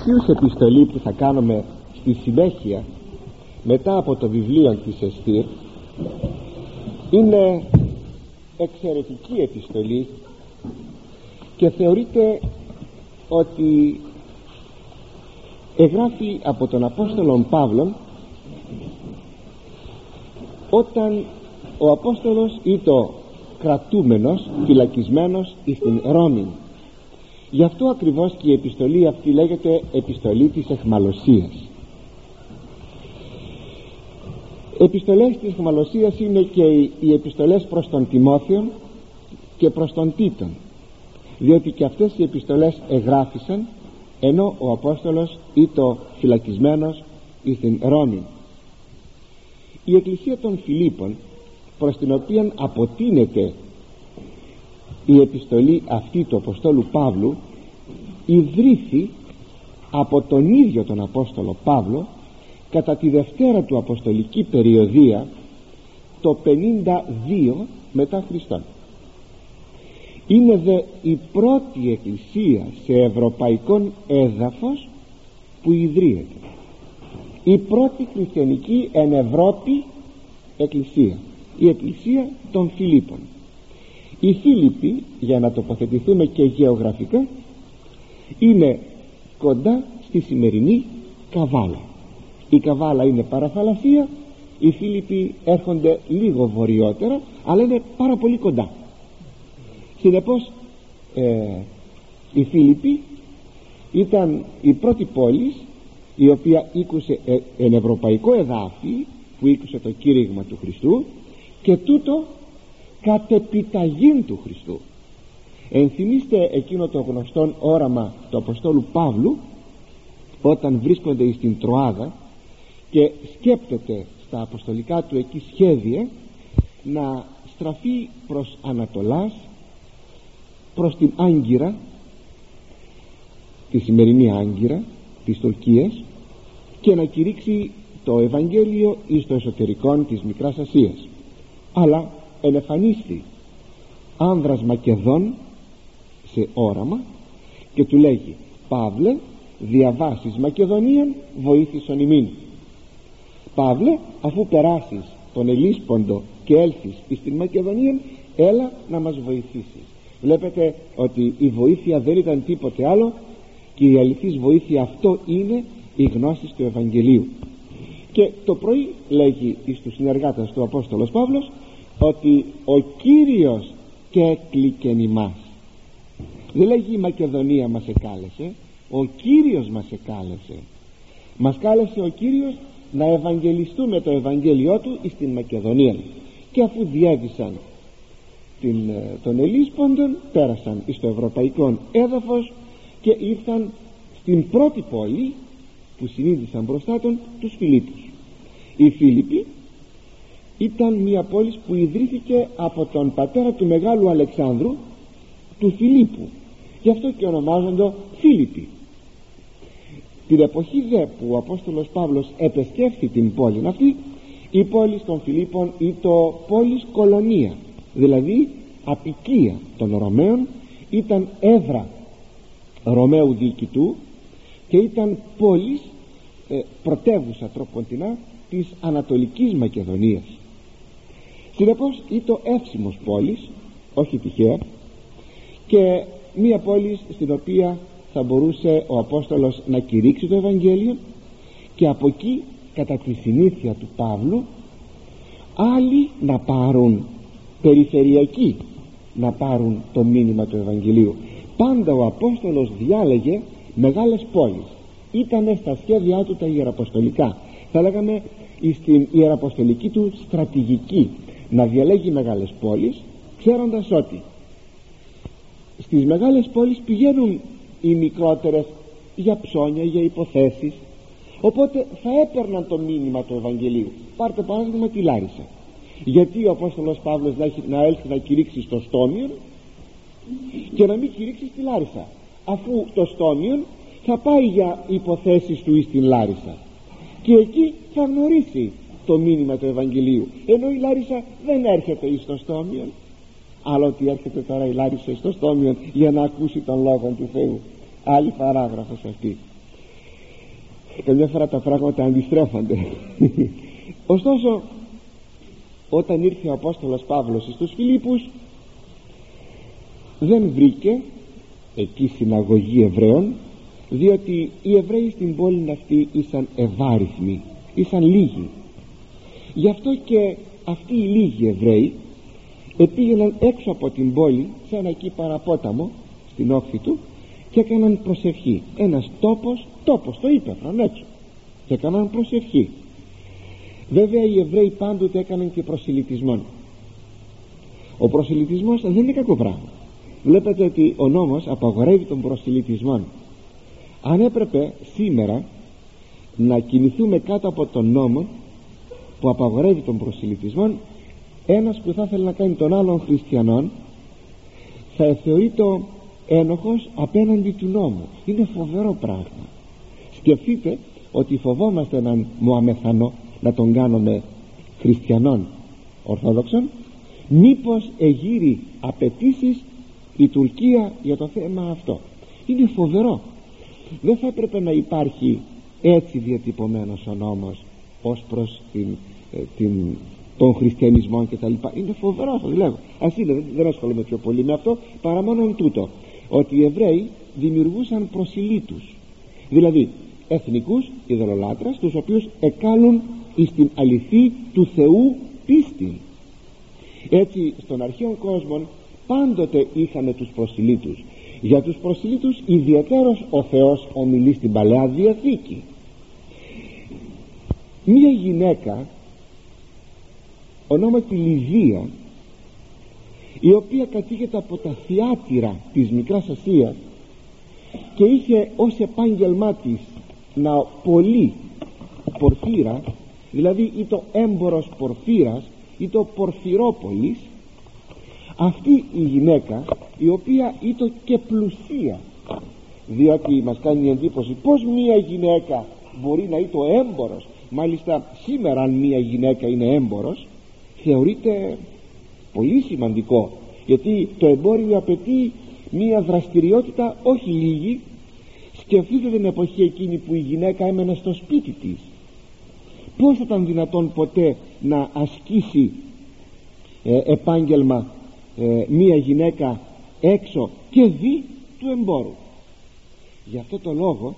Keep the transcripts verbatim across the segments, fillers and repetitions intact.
εξίους επιστολή που θα κάνουμε στη συνέχεια μετά από το βιβλίο της Εστήρ είναι εξαιρετική επιστολή και θεωρείται ότι εγγράφει από τον Απόστολον Παύλον όταν ο Απόστολος ήταν κρατούμενος, φυλακισμένος στην Ρώμη. Γι' αυτό ακριβώς και η επιστολή αυτή λέγεται επιστολή της αιχμαλωσίας. Επιστολές της αιχμαλωσίας είναι και οι επιστολές προς τον Τιμόθεον και προς τον Τίτον, διότι και αυτές οι επιστολές εγγράφησαν ενώ ο Απόστολος ήταν φυλακισμένος στην Ρώμη. Η Εκκλησία των Φιλίππων, προς την οποία αποτείνεται η επιστολή αυτή του Αποστόλου Παύλου, ιδρύθη από τον ίδιο τον Απόστολο Παύλο κατά τη δευτέρα του αποστολική περιοδία το πενήντα δύο μετά Χριστόν. Είναι δε η πρώτη εκκλησία σε ευρωπαϊκό έδαφος που ιδρύεται, η πρώτη χριστιανική εν Ευρώπη εκκλησία, η εκκλησία των Φιλίππων. Οι Φίλιπποι, για να τοποθετηθούμε και γεωγραφικά, είναι κοντά στη σημερινή Καβάλα. Η Καβάλα είναι παραθαλασσία, οι Φίλιπποι έρχονται λίγο βορειότερα, αλλά είναι πάρα πολύ κοντά. Συνεπώς ε, οι Φίλιπποι ήταν η πρώτη πόλη η οποία ήκουσε ε, εν ευρωπαϊκό εδάφι, που ήκουσε το κήρυγμα του Χριστού, και τούτο κατ' επιταγήν του Χριστού. Ενθυμίστε εκείνο το γνωστό όραμα του Αποστόλου Παύλου όταν βρίσκονται στην Τροάδα και σκέπτεται στα αποστολικά του εκεί σχέδια να στραφεί προς Ανατολάς, προς την Άγκυρα, τη σημερινή Άγκυρα της Τουρκίας, και να κηρύξει το Ευαγγέλιο εις το εσωτερικό της Μικράς Ασίας. Αλλά ενεφανίστη άνδρας Μακεδόν σε όραμα και του λέγει: Παύλε, διαβάσεις Μακεδονίαν, βοήθησον ημίν. Παύλε, αφού περάσεις τον Ελίσποντο και έλθεις στην Μακεδονία, έλα να μας βοηθήσεις. Βλέπετε ότι η βοήθεια δεν ήταν τίποτε άλλο, και η αληθής βοήθεια αυτό είναι η γνώση του Ευαγγελίου. Και το πρωί λέγει εις τους συνεργάτες του Απόστολος Παύλος ότι ο Κύριος και έκλικεν ημάς. Δεν λέγει η Μακεδονία μας εκάλεσε, ο Κύριος μας εκάλεσε. Μας κάλεσε ο Κύριος να ευαγγελιστούμε το Ευαγγέλιό του στην Μακεδονία. Και αφού διέβησαν την, τον Ελίσποντον, πέρασαν στο ευρωπαϊκό έδαφος και ήρθαν στην πρώτη πόλη που συνείδησαν μπροστά των, τους Φιλίππους. Οι Φίλιπποι ήταν μια πόλη που ιδρύθηκε από τον πατέρα του Μεγάλου Αλεξάνδρου, του Φιλίππου, γι' αυτό και ονομάζονται Φίλιπποι. Την εποχή δε που ο Απόστολος Παύλος επεσκέφθη την πόλη αυτή, η πόλη των Φιλίππων ήταν πόλης κολονία, δηλαδή απικία των Ρωμαίων, ήταν έδρα Ρωμαίου διοικητού και ήταν πόλης ε, πρωτεύουσα τροποντινά της Ανατολικής Μακεδονίας. Συνεπώς ήταν εύσημος πόλης, όχι τυχαία, και μία πόλη στην οποία θα μπορούσε ο Απόστολος να κηρύξει το Ευαγγέλιο, και από εκεί κατά τη συνήθεια του Παύλου άλλοι να πάρουν, περιφερειακοί να πάρουν το μήνυμα του Ευαγγελίου. Πάντα ο Απόστολος διάλεγε μεγάλες πόλεις, ήταν στα σχέδιά του τα ιεραποστολικά, θα λέγαμε στην ιεραποστολική του στρατηγική, να διαλέγει μεγάλες πόλεις, ξέροντας ότι στις μεγάλες πόλεις πηγαίνουν οι μικρότερες για ψώνια, για υποθέσεις, οπότε θα έπαιρναν το μήνυμα του Ευαγγελίου. Πάρτε παράδειγμα τη Λάρισα. Γιατί ο Απόστολος Παύλος να, έχει, να έλθει να κηρύξει στο Στόμιον και να μην κηρύξει στη Λάρισα, αφού το Στόμιον θα πάει για υποθέσεις του στην Λάρισα και εκεί θα γνωρίσει το μήνυμα του Ευαγγελίου, ενώ η Λάρισα δεν έρχεται εις το Στόμιον. Αλλά ότι έρχεται τώρα η Λάρισα στο Στόμιον για να ακούσει τον Λόγο του Θεού, άλλη παράγραφος αυτή. καμιά φορά τα πράγματα αντιστρέφονται. Ωστόσο, όταν ήρθε ο Απόστολος Παύλος στους Φιλίππους, δεν βρήκε εκεί συναγωγή Εβραίων, διότι οι Εβραίοι στην πόλη αυτή ήσαν ευάριθμοι, ήσαν λίγοι. Γι' αυτό και αυτοί οι λίγοι Εβραίοι επήγαιναν έξω από την πόλη, σε ένα εκεί παραπόταμο στην όχθη του, και έκαναν προσευχή. Ένας τόπος, τόπος το ύπαιθρον έξω, και έκαναν προσευχή. Βέβαια οι Εβραίοι πάντοτε έκαναν και προσιλητισμόν. Ο προσιλητισμός δεν είναι κακό πράγμα. Βλέπετε ότι ο νόμος απαγορεύει τον προσιλητισμό. Αν έπρεπε σήμερα να κινηθούμε κάτω από τον νόμο που απαγορεύει τον προσιλητισμό, ένας που θα ήθελε να κάνει τον άλλον χριστιανών θα θεωρείται ένοχος απέναντι του νόμου. Είναι φοβερό πράγμα. Σκεφτείτε ότι φοβόμαστε έναν Μωαμεθανό να τον κάνουμε χριστιανών ορθόδοξων, μήπως εγείρει απαιτήσεις η Τουρκία για το θέμα αυτό. Είναι φοβερό. Δεν θα έπρεπε να υπάρχει έτσι διατυπωμένος ο νόμος ως προς την, ε, την, τον χριστιανισμό και τα λοιπά. Είναι φοβερό, θα λέγω. Ας είναι, δεν ασχολούμαι πιο πολύ με αυτό, παρά μόνο τούτο, ότι οι Εβραίοι δημιουργούσαν προσιλήτους, δηλαδή εθνικούς ειδωλολάτρες, τους οποίους εκάλουν εις την αληθή του Θεού πίστη. Έτσι στον αρχαίο κόσμο πάντοτε είχαμε τους προσιλήτους. Για τους προσιλήτους ιδιαίτερος ο Θεός ομιλεί στην Παλαιά Διαθήκη. Μία γυναίκα ονόματι Λυδία, η οποία κατήγεται από τα Θιάτυρα της Μικράς Ασίας και είχε ως επάγγελμά της να πωλεί πορφύρα, δηλαδή ή το έμπορος πορφύρας ή το πορφυρόπολης, αυτή η γυναίκα, η οποία ήταν και πλουσία, διότι μας κάνει εντύπωση πως μία γυναίκα μπορεί να είναι το έμπορος. Μάλιστα σήμερα αν μία γυναίκα είναι έμπορος θεωρείται πολύ σημαντικό, γιατί το εμπόριο απαιτεί μία δραστηριότητα όχι λίγη. Σκεφτείτε την εποχή εκείνη που η γυναίκα έμενε στο σπίτι της. Πώς θα ήταν δυνατόν ποτέ να ασκήσει ε, επάγγελμα ε, μία γυναίκα έξω και δι του εμπόρου? Γι' αυτό το λόγο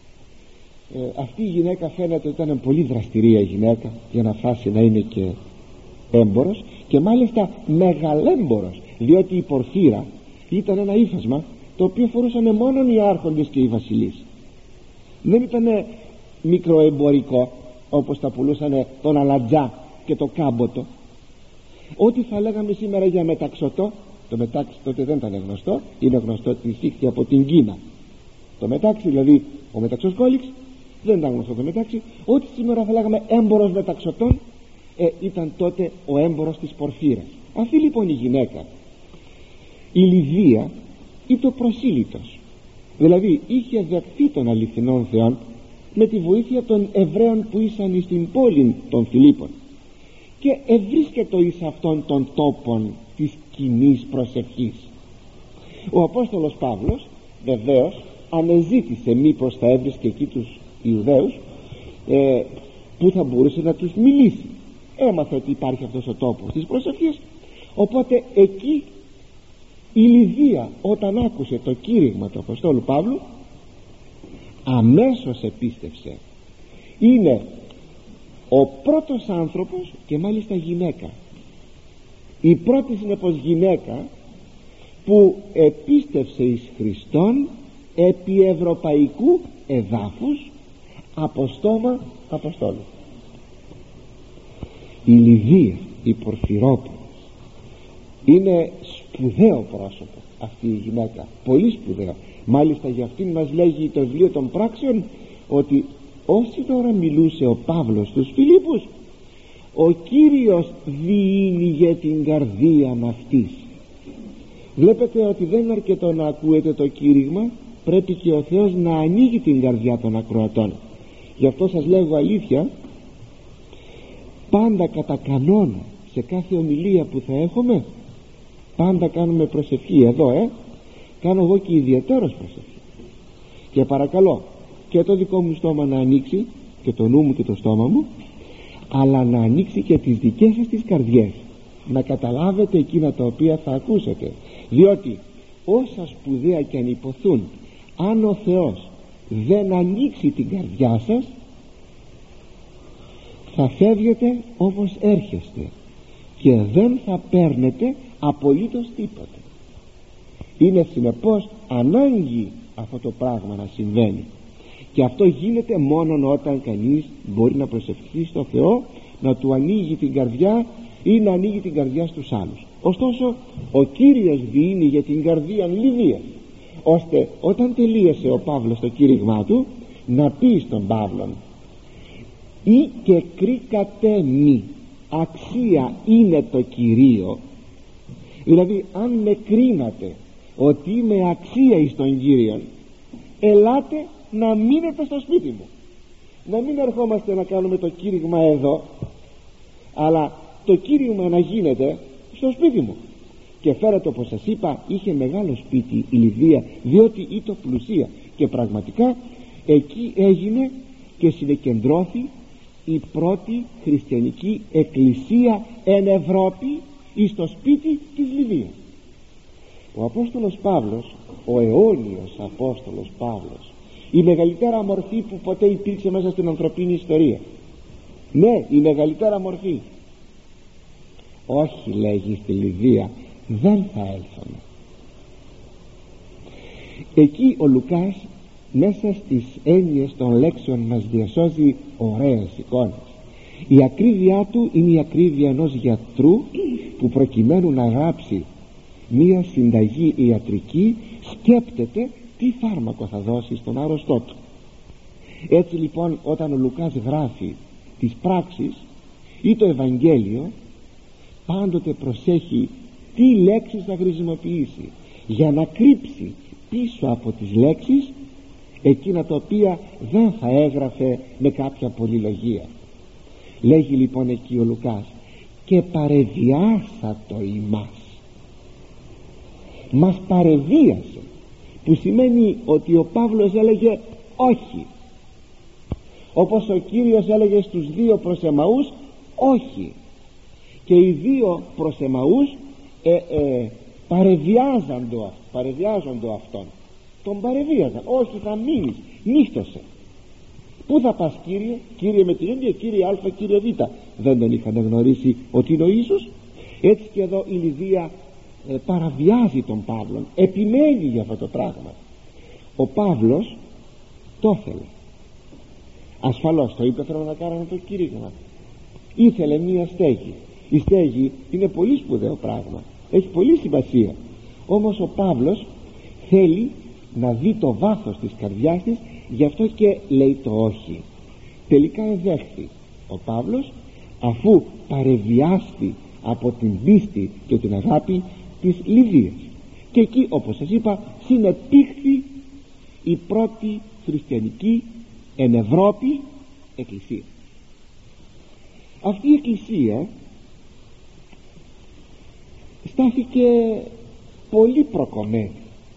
ε, αυτή η γυναίκα φαίνεται ότι ήταν πολύ δραστηρία γυναίκα για να φτάσει να είναι και έμπορος, και μάλιστα μεγαλέμπορος, διότι η πορφύρα ήταν ένα ύφασμα το οποίο φορούσαν μόνο οι άρχοντες και οι βασιλείς. Δεν ήταν μικροεμπορικό όπως τα πουλούσαν τον αλατζά και το κάμποτο. Ό,τι θα λέγαμε σήμερα για μεταξωτό, το μετάξι τότε δεν ήταν γνωστό, είναι γνωστό ότι εισήχθη από την Κίνα. Το μετάξι, δηλαδή ο μεταξοσκόληξ, δεν ήταν γνωστό το μετάξι. Ό,τι σήμερα θα λέγαμε έμπορος μεταξωτών, ε, ήταν τότε ο έμπορος της πορφύρας. Αυτή λοιπόν η γυναίκα, η Λυδία, ήταν προσήλυτος, δηλαδή είχε δεχθεί των αληθινών Θεών με τη βοήθεια των Εβραίων που ήσαν στην πόλη των Φιλίππων, και ευρίσκεται εις αυτών των τόπων της κοινής προσευχής. Ο Απόστολος Παύλος βεβαίως ανεζήτησε μήπως θα έβρισκε εκεί τους Ιουδαίους ε, που θα μπορούσε να τους μιλήσει. Έμαθε ότι υπάρχει αυτός ο τόπος της προσευχής, οπότε εκεί η Λυδία, όταν άκουσε το κήρυγμα του Αποστόλου Παύλου, αμέσως επίστευσε. Είναι ο πρώτος άνθρωπος, και μάλιστα γυναίκα, η πρώτη συνεπώς γυναίκα που επίστευσε εις Χριστόν επί ευρωπαϊκού εδάφους από στόμα Αποστόλου. Η Λυδία, η Πορφυρόπολης, είναι σπουδαίο πρόσωπο αυτή η γυναίκα, πολύ σπουδαίο. Μάλιστα για αυτήν μας λέγει το βιβλίο των Πράξεων ότι όση τώρα μιλούσε ο Παύλος στους Φιλίππους, ο Κύριος διήγε την καρδία αυτής. Βλέπετε ότι δεν είναι αρκετό να ακούετε το κήρυγμα, πρέπει και ο Θεός να ανοίγει την καρδιά των ακροατών. Γι' αυτό σας λέγω αλήθεια, πάντα κατά κανόνα σε κάθε ομιλία που θα έχουμε, πάντα κάνουμε προσευχή. Εδώ ε κάνω εγώ και ιδιαίτερος προσευχή, και παρακαλώ και το δικό μου στόμα να ανοίξει, και το νου μου και το στόμα μου, αλλά να ανοίξει και τις δικές σας τις καρδιές, να καταλάβετε εκείνα τα οποία θα ακούσετε. Διότι όσα σπουδαία και αν υποθούν, αν ο Θεός δεν ανοίξει την καρδιά σας, θα φεύγετε όπως έρχεστε και δεν θα παίρνετε απολύτως τίποτε. Είναι συνεπώς ανάγκη αυτό το πράγμα να συμβαίνει, και αυτό γίνεται μόνο όταν κανείς μπορεί να προσευχηθεί στο Θεό, να του ανοίγει την καρδιά ή να ανοίγει την καρδιά στους άλλους. Ωστόσο ο Κύριος διείνει για την καρδία λιδία, ώστε όταν τελείωσε ο Παύλος το κήρυγμά του να πει στον Παύλον, ή και κρίκατε μη, αξία είναι το Κυρίο. Δηλαδή αν με κρίνατε ότι είμαι αξία εις τον Κύριον, ελάτε να μείνετε στο σπίτι μου, να μην ερχόμαστε να κάνουμε το κήρυγμα εδώ, αλλά το κήρυγμα να γίνεται στο σπίτι μου. Και φέρατε, όπως σας είπα, είχε μεγάλο σπίτι η Λιδία, διότι ήταν πλουσία, και πραγματικά εκεί έγινε και συνεκεντρώθη η πρώτη χριστιανική εκκλησία εν Ευρώπη εις το σπίτι της Λιδίας. Ο Απόστολος Παύλος, ο αιώνιος Απόστολος Παύλος, η μεγαλύτερα μορφή που ποτέ υπήρξε μέσα στην ανθρωπίνη ιστορία, ναι, η μεγαλύτερα μορφή, όχι, λέγει στη Λιδία, δεν θα έλθουμε. Εκεί ο Λουκάς μέσα στις έννοιες των λέξεων μας διασώζει ωραίες εικόνες. Η ακρίβειά του είναι η ακρίβεια ενός γιατρού που προκειμένου να γράψει μία συνταγή ιατρική σκέπτεται τι φάρμακο θα δώσει στον άρρωστό του. Έτσι λοιπόν όταν ο Λουκάς γράφει τις πράξεις ή το Ευαγγέλιο, πάντοτε προσέχει τι λέξεις θα χρησιμοποιήσει για να κρύψει πίσω από τις λέξεις εκείνα τα οποία δεν θα έγραφε με κάποια πολυλογία. Λέγει λοιπόν εκεί ο Λουκάς, και παρεβιάσατο ημάς, μας παρεβίασε, που σημαίνει ότι ο Παύλος έλεγε όχι, όπως ο Κύριος έλεγε στους δύο προς Εμαούς όχι, και οι δύο προς Εμαούς ε, ε, παρεβιάζοντο, παρεβιάζοντο αυτόν, τον παρεβίαζαν, όχι θα μείνεις, νύχτωσε. Πού θα πας Κύριε? Κύριε με την ίδια, Κύριε Α, Κύριε Β. Δεν τον είχαν γνωρίσει ότι είναι ο Ιησούς. Έτσι και εδώ η Λιδία ε, παραβιάζει τον Παύλον, επιμένει για αυτό το πράγμα. Ο Παύλος το ήθελε, ασφαλώς το είπε, θέλω να κάνουμε το κήρυγμα, ήθελε μία στέγη. Η στέγη είναι πολύ σπουδαίο πράγμα, έχει πολύ σημασία, όμως ο Παύλος θέλει να δει το βάθος της καρδιάς της, γι' αυτό και λέει το όχι. Τελικά εδέχθη ο Παύλος, αφού παρεβιάστη από την πίστη και την αγάπη της Λιδίας, και εκεί όπως σας είπα συνεπήχθη η πρώτη χριστιανική εν Ευρώπη εκκλησία. Αυτή η εκκλησία στάθηκε πολύ προκομμένη,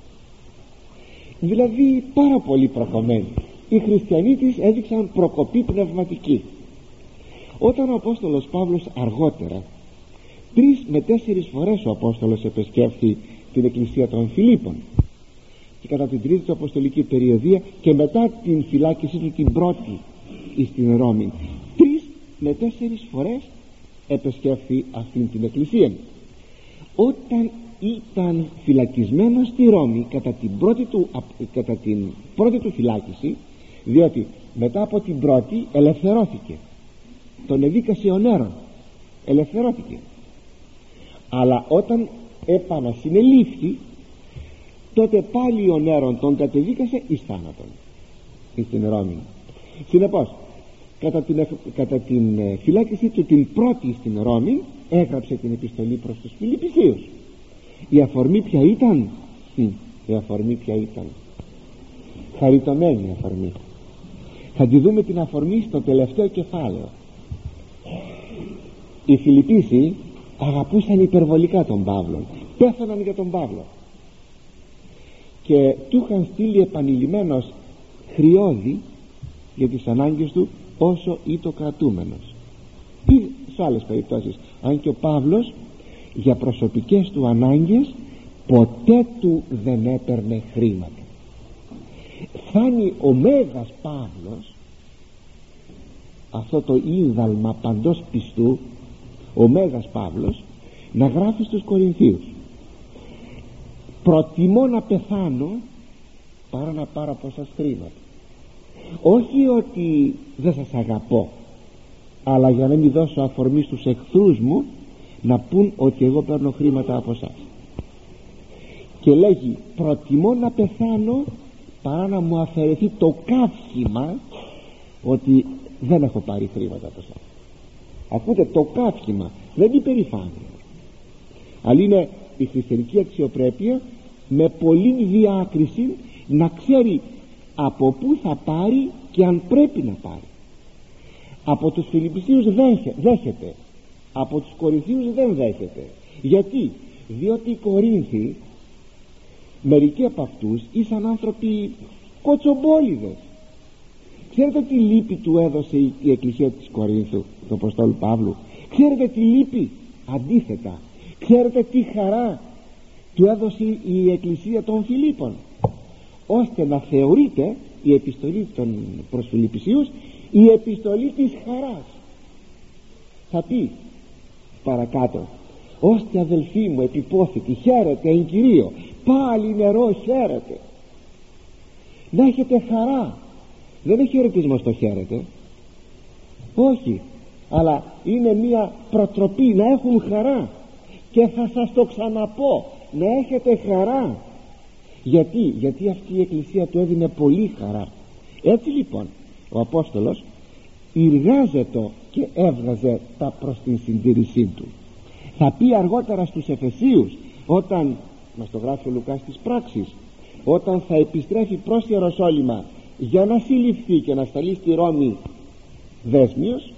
δηλαδή πάρα πολύ προκομμένη. Οι χριστιανοί της έδειξαν προκοπή πνευματική. Όταν ο Απόστολος Παύλος αργότερα, τρεις με τέσσερις φορές ο Απόστολος επισκέφθη την εκκλησία των Φιλίππων, και κατά την τρίτη του αποστολική περιοδία και μετά την φυλάκισή του την πρώτη στην Ρώμη, τρεις με τέσσερις φορές επισκέφθη αυτήν την εκκλησία. Όταν ήταν φυλακισμένος στη Ρώμη κατά την πρώτη του, κατά την πρώτη του φυλάκιση, διότι μετά από την πρώτη ελευθερώθηκε, τον εδίκασε ο Νέρον, ελευθερώθηκε, αλλά όταν επανασυνελήφθη τότε πάλι ο Νέρον τον κατεδίκασε εις θάνατον στην Ρώμη. Συνεπώς κατά την, κατά την φυλάκιση του την πρώτη στην Ρώμη έγραψε την επιστολή προς τους Φιλιππισίους. Η αφορμή ποια ήταν? Η αφορμή ποια ήταν? Χαριτωμένη αφορμή. Θα τη δούμε την αφορμή στο τελευταίο κεφάλαιο. Οι Φιλιππίσοι αγαπούσαν υπερβολικά τον Παύλο, πέθαναν για τον Παύλο και του είχαν στείλει επανειλημμένως χρειώδη για τις ανάγκες του όσο ή το κρατούμενος, ή σε άλλες περιπτώσεις. Αν και ο Παύλος για προσωπικές του ανάγκες ποτέ του δεν έπαιρνε χρήματα. Φτάνει ο Μέγας Παύλος, αυτό το ίδαλμα παντός πιστού, ο Μέγας Παύλος, να γράφει στους Κορινθίους: προτιμώ να πεθάνω παρά να πάρω από σας χρήματα. Όχι ότι δεν σας αγαπώ, αλλά για να μην δώσω αφορμή στους εχθρούς μου να πούν ότι εγώ παίρνω χρήματα από σας. Και λέγει: προτιμώ να πεθάνω παρά να μου αφαιρεθεί το καύχημα ότι δεν έχω πάρει χρήματα από σας. Ακούτε, το καύχημα, δεν είναι υπερηφάνεια, αλλά είναι η χριστιανική αξιοπρέπεια με πολλή διάκριση να ξέρει από πού θα πάρει και αν πρέπει να πάρει. Από τους Φιλιππισίους δέχεται, από τους Κορινθίους δεν δέχεται. Γιατί? Διότι οι Κορίνθοι, μερικοί από αυτούς ήσαν άνθρωποι κοτσομπόλιδες. Ξέρετε τι λύπη του έδωσε η εκκλησία της Κορίνθου, του Αποστόλου Παύλου? Ξέρετε τι λύπη? Αντίθετα, ξέρετε τι χαρά του έδωσε η εκκλησία των Φιλίππων, ώστε να θεωρείται η επιστολή των προς Φιλιππισίους η επιστολή της χαράς. Θα πει παρακάτω: ώστε αδελφοί μου επιπόθητη, χαίρετε εν Κυρίω, πάλι νερό χαίρετε. Να έχετε χαρά. Δεν έχει χαιρετισμό στο χαίρετε, όχι, αλλά είναι μια προτροπή να έχουν χαρά. Και θα σας το ξαναπώ, να έχετε χαρά. Γιατί? Γιατί αυτή η εκκλησία του έδινε πολύ χαρά. Έτσι λοιπόν ο Απόστολος εργάζεται και έβγαζε τα προς την συντήρησή του. Θα πει αργότερα στους Εφεσίους, όταν μας το γράφει ο Λουκάς στις πράξεις, όταν θα επιστρέφει προς Ιεροσόλυμα για να συλληφθεί και να σταλεί στη Ρώμη δέσμιος,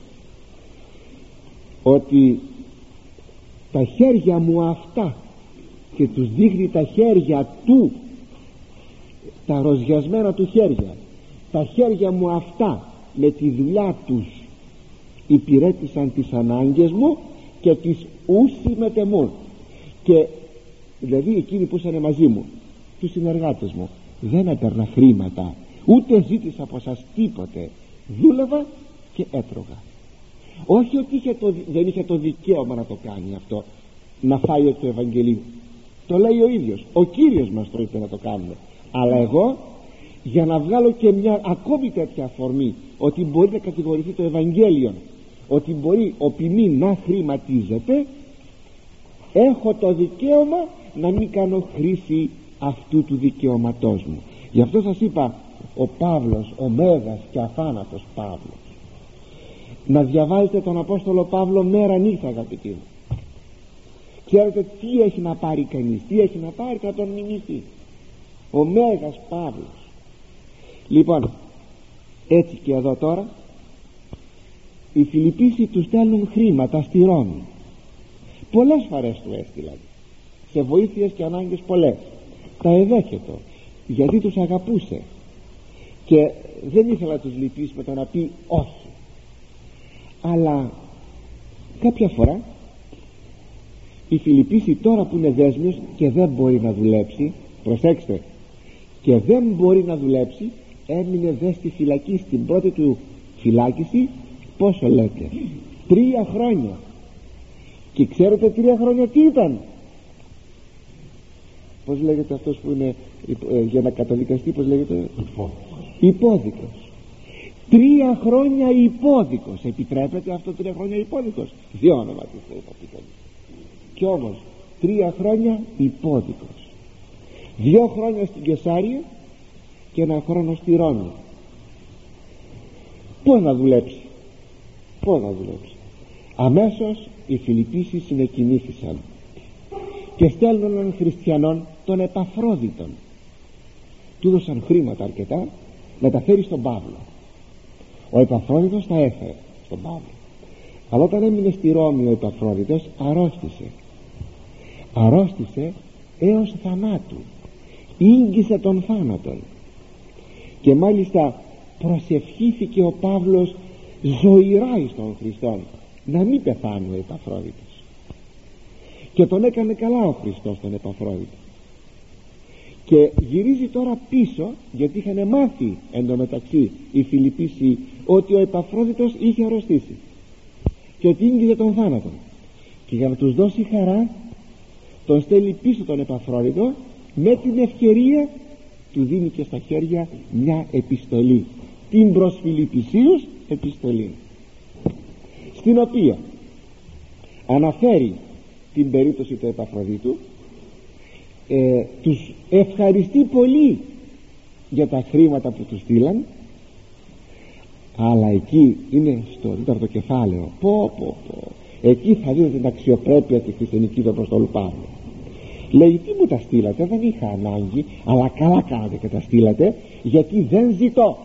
ότι τα χέρια μου αυτά, και τους δείχνει τα χέρια του, τα ροζιασμένα του χέρια, τα χέρια μου αυτά με τη δουλειά τους υπηρέτησαν τις ανάγκες μου και τις ούσι μετεμούν. Και δηλαδή εκείνοι που ήσαν μαζί μου, τους συνεργάτες μου, δεν έπαιρνα χρήματα, ούτε ζήτησα από σας τίποτε, δούλευα και έτρωγα. Όχι ότι είχε το, δεν είχε το δικαίωμα να το κάνει αυτό, να φάει εκ του Ευαγγελίου, το λέει ο ίδιος, ο Κύριος μας το είπε να το κάνουμε. Αλλά εγώ, για να βγάλω και μια ακόμη τέτοια αφορμή ότι μπορεί να κατηγορηθεί το Ευαγγέλιο, ότι μπορεί ο ποιμήν να χρηματίζεται, έχω το δικαίωμα να μην κάνω χρήση αυτού του δικαιώματός μου. Γι' αυτό σας είπα, ο Παύλος, ο Μέγας και αφάνατος Παύλος. Να διαβάζετε τον Απόστολο Παύλο μέρα νύχτα, αγαπητοί μου. Ξέρετε τι έχει να πάρει κανείς, τι έχει να πάρει και να τον μιμηθεί. Ο Μέγας Παύλος. Λοιπόν, έτσι και εδώ τώρα οι Φιλιππίσοι του στέλνουν χρήματα στη Ρώμη. Πολλές φορές του έστειλαν σε βοήθειες και ανάγκες πολλές. Τα εδέχεται γιατί τους αγαπούσε και δεν ήθελα να τους λυπήσει με το να πει όχι. Αλλά κάποια φορά οι Φιλιππίσοι, τώρα που είναι δέσμιος και δεν μπορεί να δουλέψει, προσέξτε, και δεν μπορεί να δουλέψει, έμεινε δε στη φυλακή, στην πρώτη του φυλάκιση, πόσο λέτε, τρία χρόνια. Και ξέρετε τρία χρόνια τι ήταν? Πώς λέγεται αυτός που είναι ε, για να καταδικαστεί, πώς λέγεται? Υπόδικος. Τρία χρόνια υπόδικος. Επιτρέπεται αυτό? Τρία χρόνια υπόδικος? Δύο όνομα του Θεού θα πει κανείς. Κι όμως τρία χρόνια υπόδικος. Δύο χρόνια στην Κεσάρια και ένα χρόνο στη Ρώμη. Πώς να δουλέψει? Πώς να δουλέψει? Αμέσως οι Φιλιππίσοι συνεκινήθησαν και στέλνουν έναν χριστιανόν, τον Επαφρόδιτον. Του δώσαν χρήματα αρκετά να τα φέρει στον Παύλο. Ο Επαφρόδιτος τα έφερε στον Παύλο. Αλλά όταν έμεινε στη Ρώμη ο Επαφρόδιτος αρρώστησε. Αρρώστησε έως θανάτου. Ήγγισε τον θάνατον. και μάλιστα προσευχήθηκε ο Παύλος ζωηρά εις τον Χριστόν να μην πεθάνει ο Επαφρόδιτος, και τον έκανε καλά ο Χριστός τον Επαφρόδιτο. Και γυρίζει τώρα πίσω, γιατί είχαν μάθει εντωμεταξύ οι Φιλιππίσοι ότι ο Επαφρόδιτος είχε αρρωστήσει και ότι ήγγιζε τον θάνατο, και για να τους δώσει χαρά τον στέλνει πίσω τον Επαφρόδιτο, με την ευκαιρία του δίνει και στα χέρια μια επιστολή, την προς Φιλιππισίους επιστολή, στην οποία αναφέρει την περίπτωση του Επαφροδίτου, ε, τους ευχαριστεί πολύ για τα χρήματα που τους στείλαν, αλλά εκεί είναι στο τέταρτο κεφάλαιο, πω πω πω, εκεί θα δείτε την αξιοπρέπεια τη χριστιανική του Αποστόλου Παύλου. Λέει, τι μου τα στείλατε, δεν είχα ανάγκη, αλλά καλά κάνατε και τα στείλατε, γιατί δεν ζητώ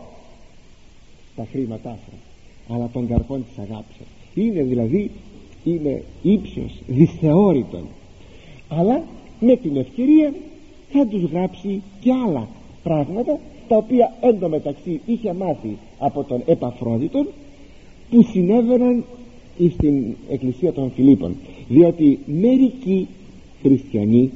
τα χρήματά σας, αλλά των καρπών της αγάπης σας. Είναι δηλαδή, είναι ύψος δυσθεώρητον, αλλά με την ευκαιρία θα τους γράψει και άλλα πράγματα, τα οποία εντωμεταξύ είχε μάθει από τον Επαφρόδιτον, που συνέβαιναν στην εκκλησία των Φιλίππων, διότι μερικοί χριστιανοί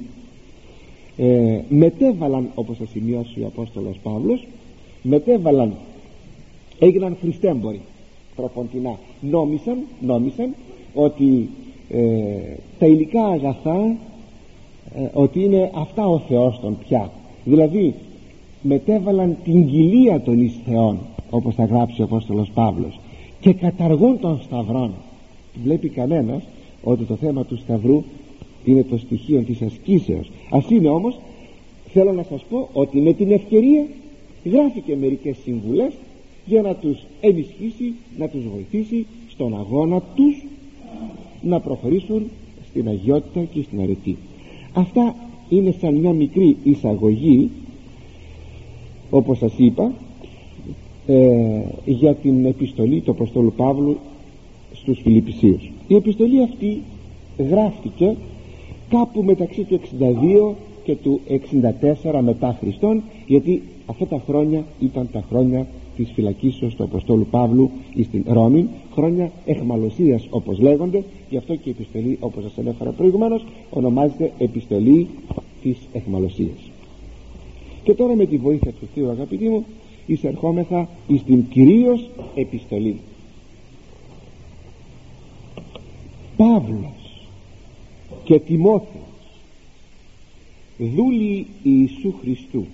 ε, μετέβαλαν, όπως θα σημειώσει ο Απόστολος Παύλος, μετέβαλαν, έγιναν χριστέμποροι τροποντινά, νόμισαν, νόμισαν ότι ε, τα υλικά αγαθά, ε, ότι είναι αυτά ο Θεός των πια, δηλαδή μετέβαλαν την κοιλία των εις Θεών, όπως θα γράψει ο Απόστολος Παύλος, και καταργούν των σταυρών. Βλέπει κανένας ότι το θέμα του σταυρού είναι το στοιχείο της ασκήσεως. Ας είναι όμως, θέλω να σας πω ότι με την ευκαιρία γράφει και μερικές συμβουλές για να τους ενισχύσει, να τους βοηθήσει στον αγώνα τους να προχωρήσουν στην αγιότητα και στην αρετή. Αυτά είναι σαν μια μικρή εισαγωγή, όπως σας είπα, ε, για την επιστολή του Αποστόλου Παύλου στους Φιλιππισίους. Η επιστολή αυτή γράφτηκε κάπου μεταξύ του εξήντα δύο και του εξήντα τέσσερα μετά Χριστόν, γιατί αυτά τα χρόνια ήταν τα χρόνια της φυλακίσεως του Αποστόλου Παύλου στην Ρώμη, χρόνια εχμαλωσίας όπως λέγονται, γι' αυτό και η επιστολή, όπως σας ανέφερα προηγουμένως, ονομάζεται επιστολή της εχμαλωσίας. Και τώρα με τη βοήθεια του Θεού, αγαπητοί μου, εισερχόμεθα στην κυρίως επιστολή. Παύλος και Τιμόθεος, δούλοι Ιησού Χριστού,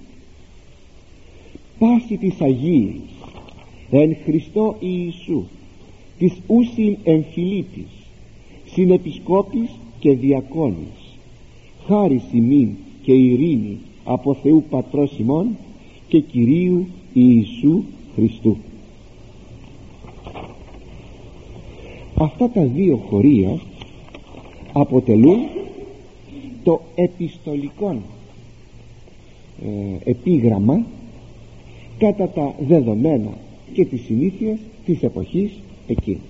πάση της Αγίης εν Χριστώ Ιησού, της ούσιν εμφυλίτης, συνεπισκόπης και διακόνης, χάρις ημίν και ειρήνη από Θεού Πατρός ημών και Κυρίου Ιησού Χριστού. Αυτά τα δύο χωρία αποτελούν το επιστολικό ε, επίγραμμα κατά τα δεδομένα και τις συνήθειες της εποχής εκείνης.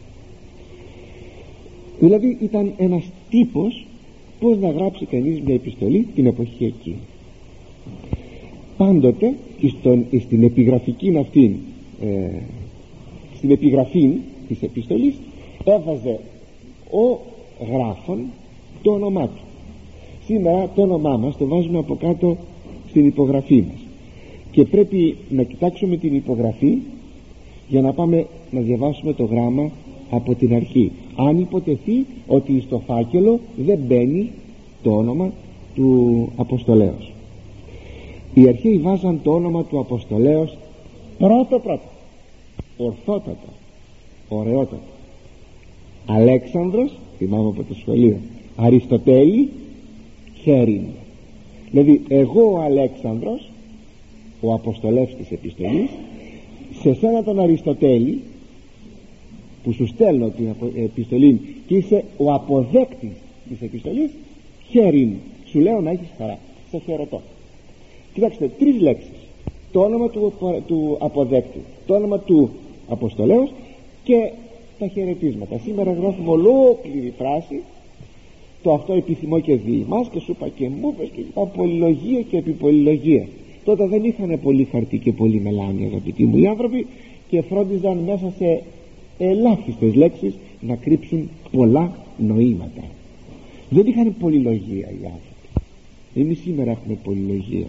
Δηλαδή ήταν ένας τύπος πώς να γράψει κανείς μια επιστολή την εποχή εκείνη. Πάντοτε στον, στην επιγραφική αυτήν ε, στην επιγραφή της επιστολής έβαζε ο γράφων το όνομά του. Σήμερα το όνομά μας το βάζουμε από κάτω στην υπογραφή μας, και πρέπει να κοιτάξουμε την υπογραφή για να πάμε να διαβάσουμε το γράμμα από την αρχή, αν υποτεθεί ότι στο φάκελο δεν μπαίνει το όνομα του Αποστολέως. Οι αρχαίοι βάζαν το όνομα του Αποστολέως πρώτο πρώτο, ορθότατο, ωραιότατο. Αλέξανδρος, θυμάμαι από το σχολείο, Αριστοτέλη, Χέριν. Δηλαδή εγώ ο Αλέξανδρος, ο αποστολεύς της επιστολής, σε σένα τον Αριστοτέλη που σου στέλνω την επιστολή και είσαι ο αποδέκτης της επιστολής, Χέριν, σου λέω να έχεις χαρά, σε χαιρετώ. Κοιτάξτε, τρεις λέξεις: το όνομα του, του αποδέκτη, το όνομα του αποστολέως και τα χαιρετίσματα. Σήμερα γράφουμε ολόκληρη φράση, το αυτό επιθυμώ και δι' μας, και σου είπα και μου είπες, και είπα πολυλογία και επιπολυλογία. Τότε δεν είχαν πολύ χαρτί και πολύ μελάνι, αγαπητοί μου οι άνθρωποι, και φρόντιζαν μέσα σε ελάχιστες λέξεις να κρύψουν πολλά νοήματα. Δεν είχαν πολυλογία οι άνθρωποι. Εμείς σήμερα έχουμε πολυλογία.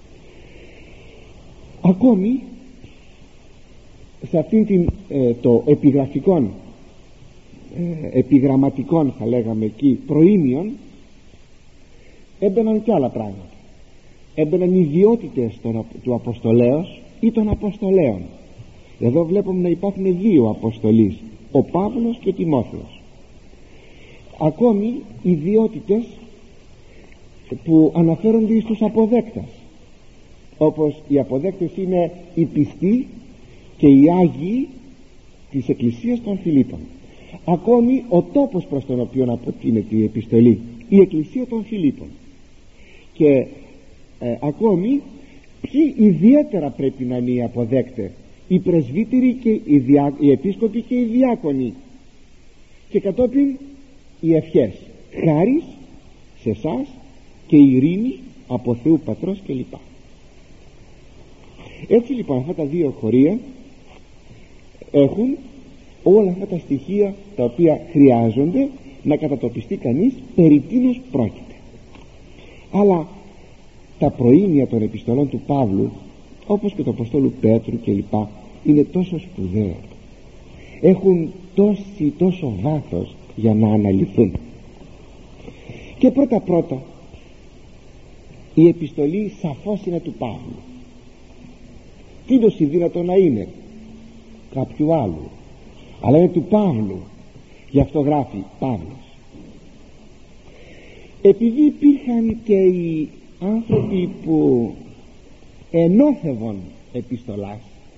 Ακόμη σε αυτήν την ε, το επιγραφικών ε, επιγραμματικών, θα λέγαμε εκεί, προήμιων, έμπαιναν και άλλα πράγματα. Έμπαιναν ιδιότητες των, του Αποστολέως ή των Αποστολέων. Εδώ βλέπουμε να υπάρχουν δύο αποστολείς, ο Παύλος και ο Τιμόθεος. Ακόμη ιδιότητες που αναφέρονται στους αποδέκτες, όπως οι αποδέκτες είναι οι πιστοί και οι Άγιοι της Εκκλησίας των Φιλίππων. Ακόμη ο τόπος προς τον οποίο αποτείνεται η επιστολή, η Εκκλησία των Φιλίππων. Και ε, ακόμη ποιοι ιδιαίτερα πρέπει να είναι οι αποδέκτες, οι πρεσβύτεροι και οι, διά, οι επίσκοποι και οι διάκονοι. Και κατόπιν οι ευχές, χάρις σε εσάς και ειρήνη από Θεού Πατρός κλπ. Έτσι λοιπόν αυτά τα δύο χωρία έχουν όλα αυτά τα στοιχεία τα οποία χρειάζονται να κατατοπιστεί κανείς περί τίνος πρόκειται. Αλλά τα προήμια των επιστολών του Παύλου, όπως και του Αποστόλου Πέτρου κλπ, είναι τόσο σπουδαία, έχουν τόση, τόσο βάθος για να αναλυθούν. Και πρώτα πρώτα η επιστολή σαφώς είναι του Παύλου. Τι είναι δυνατό να είναι κάποιου άλλου, αλλά είναι του Παύλου, γι' αυτό γράφει Παύλος. Επειδή υπήρχαν και οι άνθρωποι που ενώθευαν επιστολάς,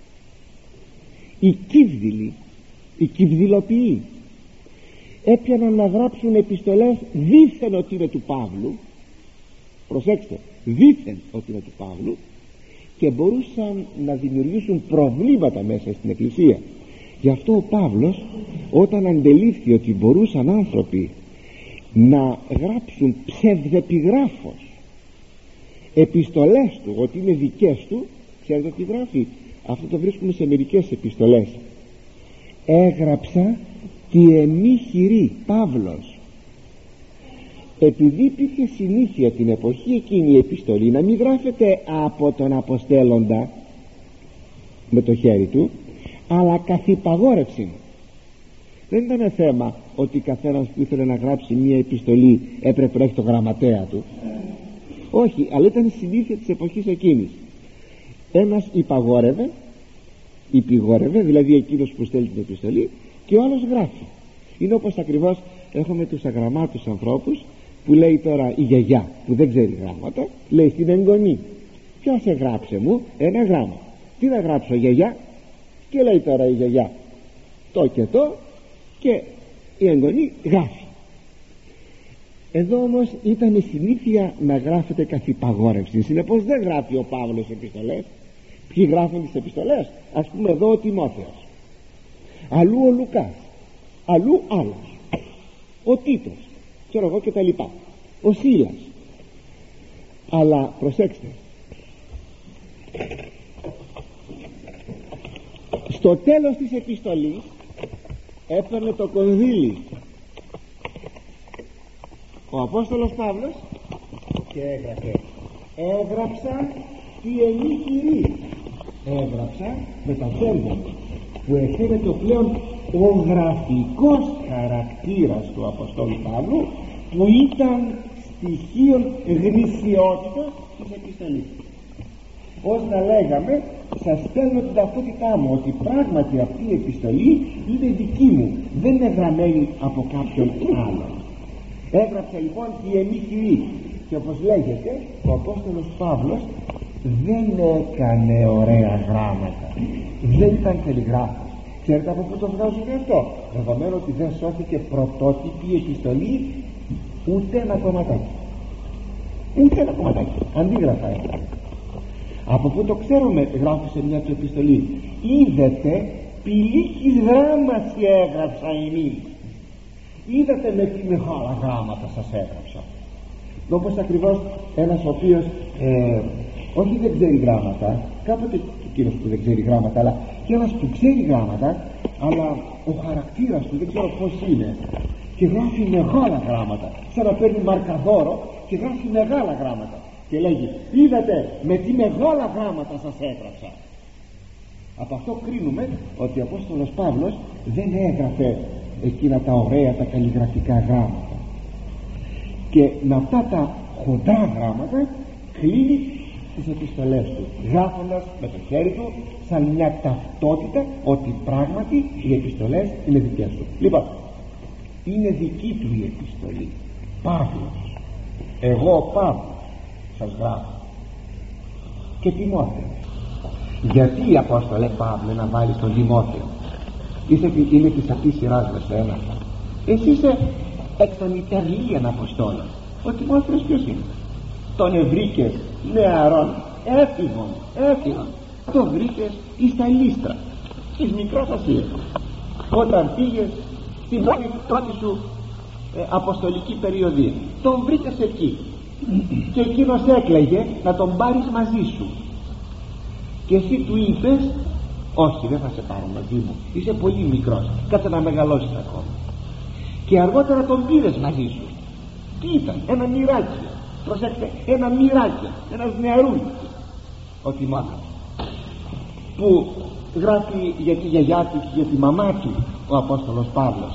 οι κύβδηλοι, οι κυβδηλοποιοί, έπιαναν να γράψουν επιστολές δήθεν ότι είναι του Παύλου. Προσέξτε, δήθεν ότι είναι του Παύλου, και μπορούσαν να δημιουργήσουν προβλήματα μέσα στην Εκκλησία. Γι' αυτό ο Παύλος, όταν αντελήφθη ότι μπορούσαν άνθρωποι να γράψουν ψευδεπιγράφος επιστολές του, ότι είναι δικές του, ξέρετε τι γράφει? Αυτό το βρίσκουμε σε μερικές επιστολές. Έγραψα τη εμή χειρή, Παύλος. Επειδή υπήρχε συνήθεια την εποχή εκείνη η επιστολή να μην γράφεται από τον αποστέλλοντα με το χέρι του, αλλά καθ' υπαγόρευση. Δεν ήταν θέμα ότι καθένας που ήθελε να γράψει μια επιστολή έπρεπε να έχει το γραμματέα του. Όχι, αλλά ήταν συνήθεια της εποχής εκείνης. Ένας υπαγόρευε, υπηγόρευε, δηλαδή εκείνος που στέλνει την επιστολή, και ο άλλος γράφει. Είναι όπως ακριβώς έχουμε τους αγραμμάτους ανθρώπους που λέει τώρα η γιαγιά που δεν ξέρει γράμματα, λέει στην εγγονή, ποιος εγγράψε μου ένα γράμμα. Τι να γράψω, γιαγιά? Και λέει τώρα η γιαγιά το και το, και η εγγονή γράφει. Εδώ όμως ήταν η συνήθεια να γράφεται καθ' υπαγόρευση. Συνεπώς δεν γράφει ο Παύλος επιστολές. Ποιοι γράφουν τις επιστολές? Ας πούμε εδώ ο Τιμόθεος, αλλού ο Λουκάς, αλλού άλλος, ο Τίτος, ξέρω εγώ, και τα λοιπά, ο Σίλας. Αλλά προσέξτε, στο τέλος της επιστολής έπαιρνε το κονδύλι ο Απόστολος Παύλος και έγραφε, έγραψα τη εμή χειρή. Έγραψα με τα χέρια, που εφαίνεται πλέον ο γραφικός χαρακτήρας του Αποστόλου Παύλου, που ήταν στοιχείων γνησιότητας της επιστολής. Ως να λέγαμε, σας στέλνω την ταυτότητά μου, ότι πράγματι αυτή η επιστολή είναι δική μου, δεν είναι γραμμένη από κάποιον άλλον. Έγραψα λοιπόν τη εμή χειρή, και όπως λέγεται, ο Απόστολος Παύλος δεν έκανε ωραία γράμματα, δεν ήταν καλλιγράφος. Ξέρετε από πού το βγάζουν αυτό? Δεδομένου ότι δεν σώθηκε πρωτότυπη επιστολή, ούτε ένα κομματάκι, ούτε ένα κομματάκι, αντίγραφα έκανε. Από πού το ξέρουμε? Γράφει σε μια του επιστολή, είδετε πηλίκης γράμματι έγραψα εμείς. Είδατε με τι μεγάλα γράμματα σας έγραψα. Όπως ακριβώς ένας ο οποίος ε, όχι δεν ξέρει γράμματα, κάποτε εκείνος που δεν ξέρει γράμματα, αλλά και ένας που ξέρει γράμματα, αλλά ο χαρακτήρας του δεν ξέρω πως είναι, και γράφει μεγάλα γράμματα, σαν να παίρνει μαρκαδόρο και γράφει μεγάλα γράμματα και λέγει, είδατε με τι μεγάλα γράμματα σας έγραψα. Από αυτό κρίνουμε ότι ο Απόστολος Παύλος δεν έγραφε εκείνα τα ωραία, τα καλλιγραφικά γράμματα, και με αυτά τα χοντρά γράμματα κλείνει τις επιστολές του, γράφοντας με το χέρι του σαν μια ταυτότητα ότι πράγματι οι επιστολές είναι δικές του. Λοιπόν, είναι δική του η επιστολή. Παύλος, εγώ ο Παύλος σας γράφω. Και Τιμόθεο. Γιατί, Απόστολε Παύλε, να βάλεις τον Τιμόθεο? Είσαι, είναι της αυτής σειράς με σένα. Εσύ είσαι εκ των υπερλίαν Αποστόλων. Ο Τιμόθεος ποιος είναι? Τον ευρήκες νεαρόν, έφυγον, έφυγον. Τον βρήκες εις τα Λύστρα, της Μικρός Ασίας, όταν πήγες στην πρώτη, πρώτη σου ε, αποστολική περιοδία. Τον βρήκες εκεί και εκείνος έκλαιγε να τον πάρεις μαζί σου, και εσύ του είπες, όχι, δεν θα σε πάρω μαζί μου, είσαι πολύ μικρός, κάτσε να μεγαλώσεις ακόμα. Και αργότερα τον πήρες μαζί σου. Τι ήταν? Ένα μοιράκι. Προσέξτε, ένα μοιράκι, ένας νεαρούλης, ο Τιμόθεος, που γράφει για τη γιαγιά του και για τη μαμά του ο Απόστολος Παύλος.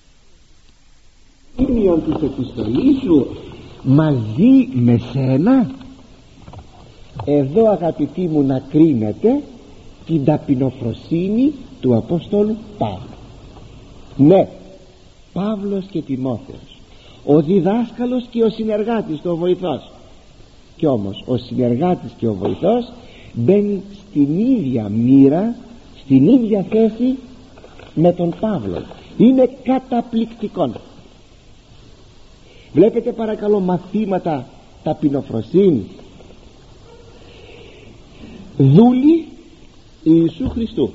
Ήμιον της επιστολής σου μαζί με σένα. Εδώ, αγαπητοί μου, να κρίνετε την ταπεινοφροσύνη του Απόστολου Παύλου. Ναι, Παύλος και Τιμόθεος, ο διδάσκαλος και ο συνεργάτης του, ο βοηθός. Κι όμως ο συνεργάτης και ο βοηθός μπαίνει στην ίδια μοίρα, στην ίδια θέση με τον Παύλο. Είναι καταπληκτικό. Βλέπετε παρακαλώ μαθήματα ταπεινοφροσύνης. Δούλοι Ιησού Χριστού,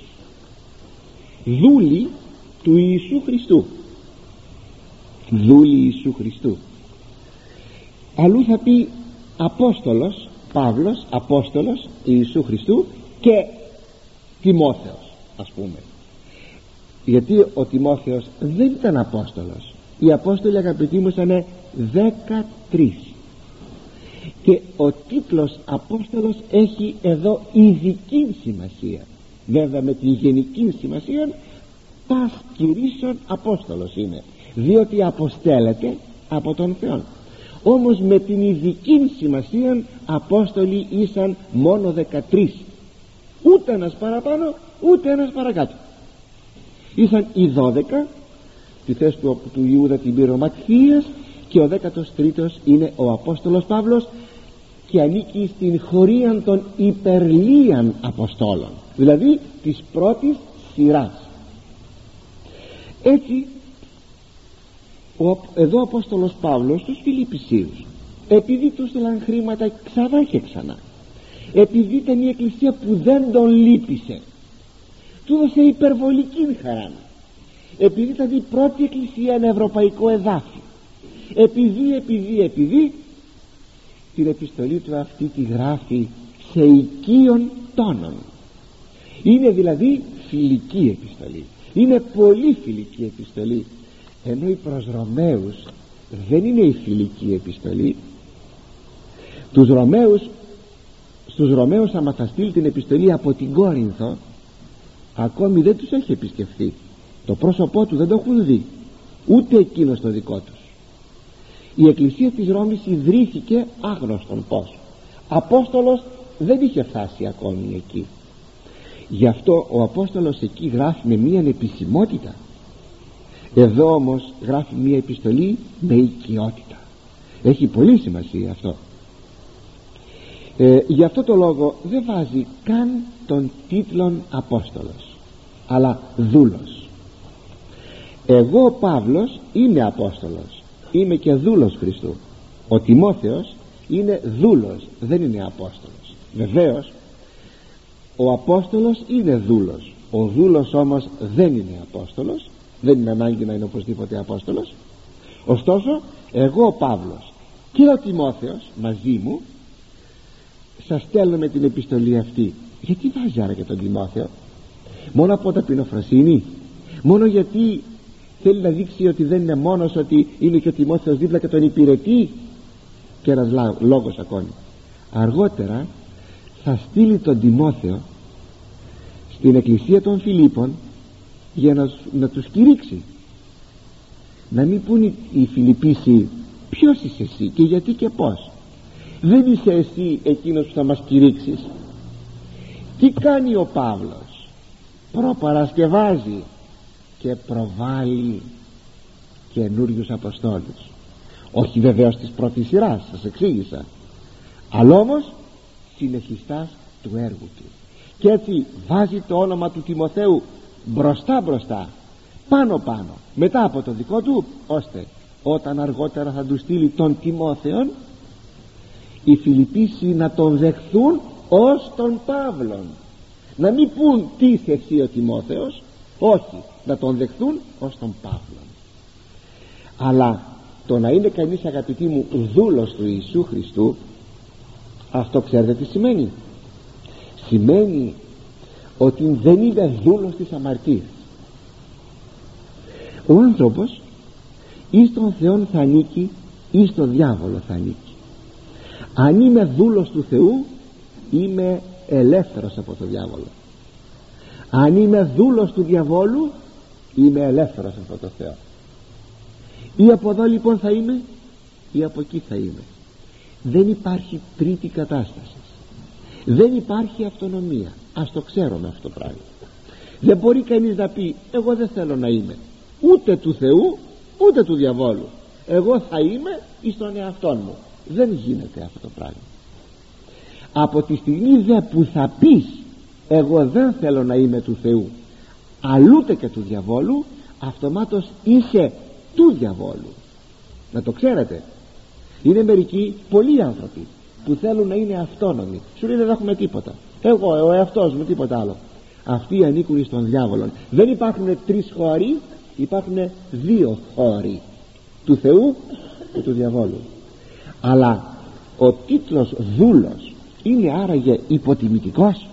δούλοι του Ιησού Χριστού, δούλοι Ιησού Χριστού. Αλλού θα πει Απόστολος Παύλος, Απόστολος Ιησού Χριστού και Τιμόθεος, ας πούμε, γιατί ο Τιμόθεος δεν ήταν Απόστολος. Οι Απόστολοι, αγαπητοί μου, ήταν δεκατρείς, και ο τίτλος Απόστολος έχει εδώ ειδική σημασία. Βέβαια με τη γενική σημασία πας κηρύσσον Απόστολος είναι, διότι αποστέλλεται από τον Θεό. Όμως με την ειδική σημασία Απόστολοι ήσαν μόνο δεκατρείς, ούτε ένας παραπάνω ούτε ένας παρακάτω. Ήσαν οι δώδεκα, τη θέση του, του Ιούδα την πήρε ο Μακθίας, και ο δέκατος τρίτος είναι ο Απόστολος Παύλος, και ανήκει στην χωρία των υπερλίαν Αποστόλων, δηλαδή της πρώτης σειράς. Έτσι ο, εδώ ο Απόστολος Παύλος στους Φιλιππισίους, επειδή τους στείλαν χρήματα ξανά και ξανά, επειδή ήταν η εκκλησία που δεν τον λύπησε, του έδωσε υπερβολική χαρά, επειδή ήταν η πρώτη εκκλησία ένα ευρωπαϊκό εδάφιο, επειδή, επειδή, επειδή την επιστολή του αυτή τη γράφει σε οικείων τόνων. Είναι δηλαδή φιλική επιστολή, είναι πολύ φιλική επιστολή, ενώ η προς Ρωμαίους δεν είναι η φιλική επιστολή. Τους Ρωμαίους, στους Ρωμαίους άμα θα στείλει την επιστολή από την Κόρινθο, ακόμη δεν τους έχει επισκεφθεί, το πρόσωπό του δεν το έχουν δει, ούτε εκείνος το δικό τους. Η εκκλησία της Ρώμης ιδρύθηκε άγνωστον πώς. Απόστολος δεν είχε φτάσει ακόμη εκεί. Γι' αυτό ο Απόστολος εκεί γράφει με μία επισημότητα. Εδώ όμως γράφει μία επιστολή με οικειότητα. Έχει πολύ σημασία αυτό. ε, Γι' αυτό το λόγο δεν βάζει καν τον τίτλον Απόστολος, αλλά δούλος. Εγώ ο Παύλος είμαι Απόστολος, είμαι και δούλος Χριστού. Ο Τιμόθεος είναι δούλος, δεν είναι Απόστολος. Βεβαίως ο Απόστολος είναι δούλος, ο δούλος όμως δεν είναι Απόστολος, δεν είναι ανάγκη να είναι οπωσδήποτε Απόστολος. Ωστόσο εγώ ο Παύλος και ο Τιμόθεος μαζί μου σας στέλνουμε την επιστολή αυτή? Γιατί βάζει άρα και τον Τιμόθεο? Μόνο από ταπεινοφροσύνη? Μόνο γιατί θέλει να δείξει ότι δεν είναι μόνος, ότι είναι και ο Τιμόθεος δίπλα και τον υπηρετεί? Και ένας λόγος ακόμη. Αργότερα θα στείλει τον Τιμόθεο στην εκκλησία των Φιλίππων για να, να τους κηρύξει, να μην πούν οι Φιλιππίσοι ποιος είσαι εσύ και γιατί και πως. Δεν είσαι εσύ εκείνος που θα μας κηρύξεις. Τι κάνει ο Παύλος? Προπαρασκευάζει και προβάλλει καινούριους Αποστόλους, όχι βεβαίως της πρώτης σειράς, σας εξήγησα, αλλά όμως συνεχιστάς του έργου του. Και έτσι βάζει το όνομα του Τιμοθέου μπροστά μπροστά, πάνω πάνω, μετά από το δικό του, ώστε όταν αργότερα θα του στείλει τον Τιμόθεον, οι Φιλιππίσοι να τον δεχθούν ως τον Παύλον. Να μην πούν τι είσαι εσύ ο Τιμόθεος, όχι, να τον δεχθούν ως τον Παύλον. Αλλά το να είναι κανείς, αγαπητοί μου, δούλος του Ιησού Χριστού, αυτό ξέρετε τι σημαίνει? Σημαίνει ότι δεν είναι δούλος της αμαρτίας. Ο άνθρωπος ή στον Θεό θα ανήκει ή στον διάβολο θα ανήκει. Αν είμαι δούλος του Θεού, είμαι ελεύθερος από τον διάβολο. Αν είμαι δούλος του διαβόλου, είμαι ελεύθερος από τον Θεό. Ή από εδώ λοιπόν θα είμαι, ή από εκεί θα είμαι. Δεν υπάρχει τρίτη κατάσταση. Δεν υπάρχει αυτονομία. Ας το ξέρουμε αυτό το πράγμα. Δεν μπορεί κανείς να πει εγώ δεν θέλω να είμαι ούτε του Θεού ούτε του διαβόλου, εγώ θα είμαι εις τον εαυτόν μου. Δεν γίνεται αυτό το πράγμα. Από τη στιγμή δε που θα πεις εγώ δεν θέλω να είμαι του Θεού αλλούτε και του διαβόλου, αυτομάτως είσαι του διαβόλου. Να το ξέρετε. Είναι μερικοί πολλοί άνθρωποι που θέλουν να είναι αυτόνομοι. Σου λέει δεν έχουμε τίποτα, εγώ ο εαυτός μου, τίποτα άλλο. Αυτοί ανήκουν στον διάβολο. Δεν υπάρχουν τρεις χώροι, υπάρχουν δύο χώροι, του Θεού και του διαβόλου. Αλλά ο τίτλος δούλος είναι άραγε υποτιμητικός?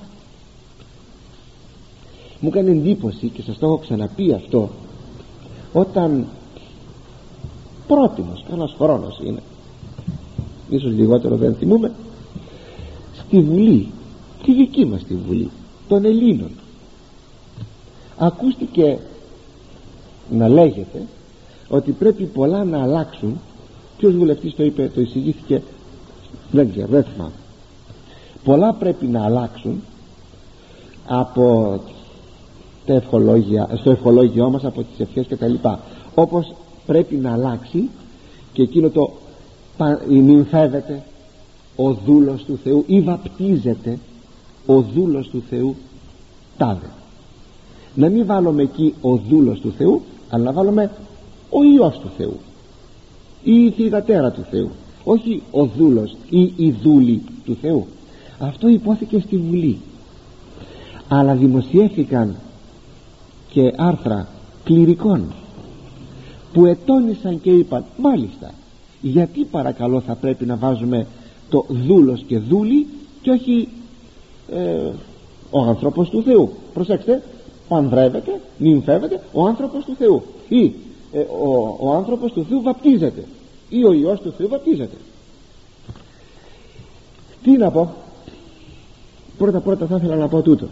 Μου έκανε εντύπωση και σας το έχω ξαναπεί αυτό, όταν πρότιμος, κανένας χρόνος είναι, ίσως λιγότερο δεν θυμούμε, στη Βουλή, τη δική μας τη Βουλή των Ελλήνων, ακούστηκε να λέγεται ότι πρέπει πολλά να αλλάξουν. Ποιος βουλευτής το είπε, το εισηγήθηκε, δεν ξέρω, δεν θυμάμαι. Πολλά πρέπει να αλλάξουν από τα ευχολόγια, στο ευχολόγιό μας, από τις ευχές και τα λοιπά. Όπως πρέπει να αλλάξει και εκείνο το νυμφεύεται ο δούλος του Θεού ή βαπτίζεται ο δούλος του Θεού τάδε. Να μην βάλουμε εκεί ο δούλος του Θεού, αλλά να βάλουμε ο Υιός του Θεού ή η θυγατέρα του Θεού, όχι ο δούλος ή η δούλη του Θεού. Αυτό υπόθηκε στη Βουλή, αλλά δημοσιεύθηκαν και άρθρα κληρικών που ετώνησαν και είπαν μάλιστα, γιατί παρακαλώ θα πρέπει να βάζουμε το δούλος και δούλη και όχι ε, ο άνθρωπος του Θεού. Προσέξτε, πανδρεύεται, νυμφεύεται ο άνθρωπος του Θεού ή ε, ο, ο άνθρωπος του Θεού βαπτίζεται ή ο Υιός του Θεού βαπτίζεται. Τι να πω? Πρώτα πρώτα θα ήθελα να πω τούτο.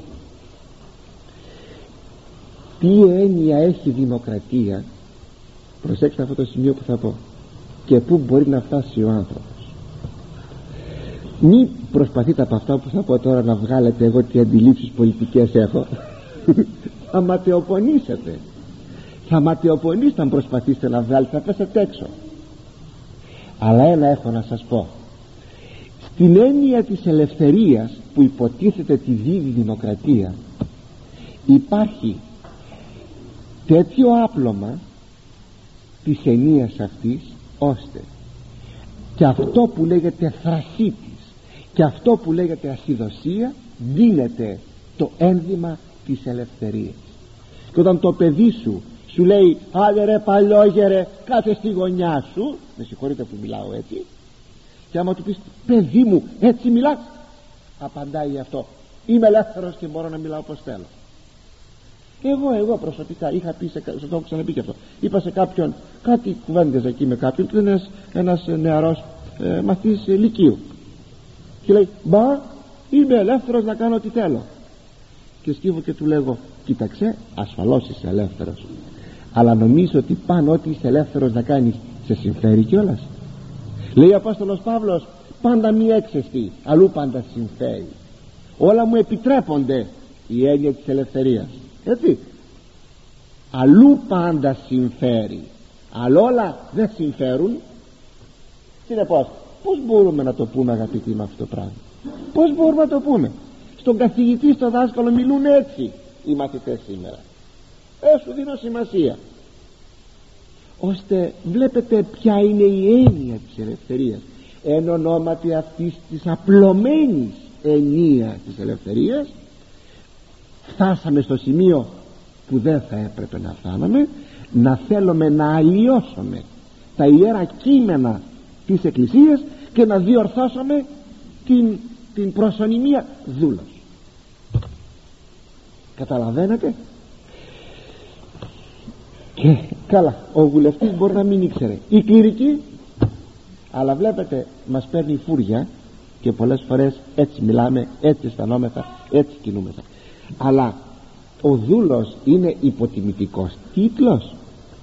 Τι έννοια έχει δημοκρατία? Προσέξτε αυτό το σημείο που θα πω και πού μπορεί να φτάσει ο άνθρωπος. Μη προσπαθείτε από αυτά που θα πω τώρα να βγάλετε εγώ τι αντιλήψεις πολιτικές έχω. Θα ματαιοπονήσετε. Θα ματαιοπονήσετε αν προσπαθήσετε να βγάλετε, θα πέσετε έξω. Αλλά ένα έχω να σας πω. Στην έννοια της ελευθερίας που υποτίθεται τη δίδει δημοκρατία, υπάρχει τέτοιο άπλωμα της ενίας αυτής, ώστε και αυτό που λέγεται θρασίτης και αυτό που λέγεται ασυδοσία δίνεται το ένδυμα της ελευθερίας. Και όταν το παιδί σου σου λέει άντε ρε παλιόγερε κάθε στη γωνιά σου, με συγχωρείτε που μιλάω έτσι, και άμα του πεις παιδί μου έτσι μιλάς, απαντάει αυτό: είμαι ελεύθερος και μπορώ να μιλάω όπως θέλω. Εγώ, εγώ προσωπικά είχα πει, σε, σε το έχω ξαναπεί και αυτό, είπα σε κάποιον, κάτι κουβέντιαζα εκεί με κάποιον, ήταν ένας, ένας νεαρός ε, μαθητής ε, λυκείου, και λέει: μπα, είμαι ελεύθερος να κάνω ό,τι θέλω. Και σκύβω και του λέγω: κοίταξε, ασφαλώς είσαι ελεύθερος, αλλά νομίζω ότι πάνω ό,τι είσαι ελεύθερος να κάνεις σε συμφέρει κιόλας. Λέει ο Απόστολος Παύλος: πάντα μη έξεστη, αλλού πάντα συμφέρει. Όλα μου επιτρέπονται, η έννοια της ελευθερίας, έτσι. Αλλού πάντα συμφέρει, αλλά όλα δεν συμφέρουν. Συνεπώς, πώς μπορούμε να το πούμε, αγαπητοί, με αυτό το πράγμα? Πώς μπορούμε να το πούμε? Στον καθηγητή, στο δάσκαλο μιλούν έτσι οι μαθητές σήμερα. Ε, σου δίνω σημασία. Ώστε βλέπετε ποια είναι η έννοια της ελευθερίας, εν ονόματι αυτής της απλωμένης ενία της ελευθερίας. Φτάσαμε στο σημείο που δεν θα έπρεπε να φτάναμε, να θέλουμε να αλλοιώσουμε τα ιερά κείμενα της Εκκλησίας και να διορθώσουμε την, την προσωνυμία δούλος. Καταλαβαίνετε? Και καλά, ο βουλευτής μπορεί να μην ήξερε, η κληρική, αλλά βλέπετε μας παίρνει φούρια και πολλές φορές έτσι μιλάμε, έτσι αισθανόμεθα, έτσι κινούμεθα. Αλλά ο δούλος είναι υποτιμητικός τίτλος?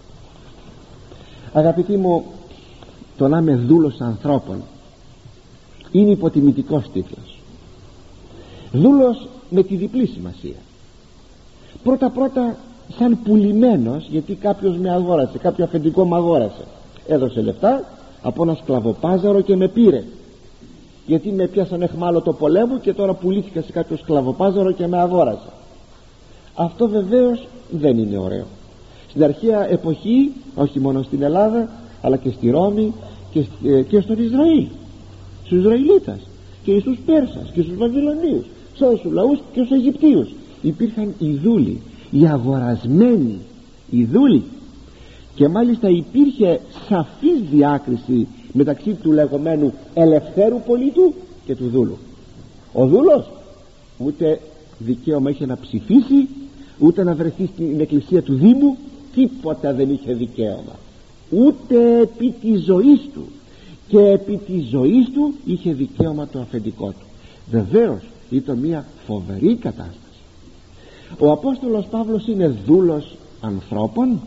Αγαπητοί μου, το να είμαι δούλος ανθρώπων είναι υποτιμητικός τίτλος. Δούλος με τη διπλή σημασία. Πρώτα πρώτα σαν πουλημένος, γιατί κάποιος με αγόρασε, κάποιο αφεντικό με αγόρασε, έδωσε λεφτά από ένα σκλαβοπάζαρο και με πήρε, γιατί με πιάσαν εχμάλωτο πολέμου και τώρα πουλήθηκα σε κάποιο σκλαβοπάζαρο και με αγόρασε. Αυτό βεβαίως δεν είναι ωραίο. Στην αρχαία εποχή, όχι μόνο στην Ελλάδα αλλά και στη Ρώμη και, και στον Ισραήλ, στους Ισραηλίτας και στους Πέρσας και στους Βαβυλωνίους, σε όλους τους λαούς και στους Αιγυπτίους υπήρχαν οι δούλοι, οι αγορασμένοι, οι δούλοι. Και μάλιστα υπήρχε σαφής διάκριση μεταξύ του λεγόμενου ελευθέρου πολίτου και του δούλου. Ο δούλος ούτε δικαίωμα είχε να ψηφίσει, ούτε να βρεθεί στην εκκλησία του Δήμου, τίποτα δεν είχε δικαίωμα, ούτε επί της ζωής του, και επί της ζωής του είχε δικαίωμα το αφεντικό του. Βεβαίως ήταν μια φοβερή κατάσταση. Ο Απόστολος Παύλος είναι δούλος ανθρώπων.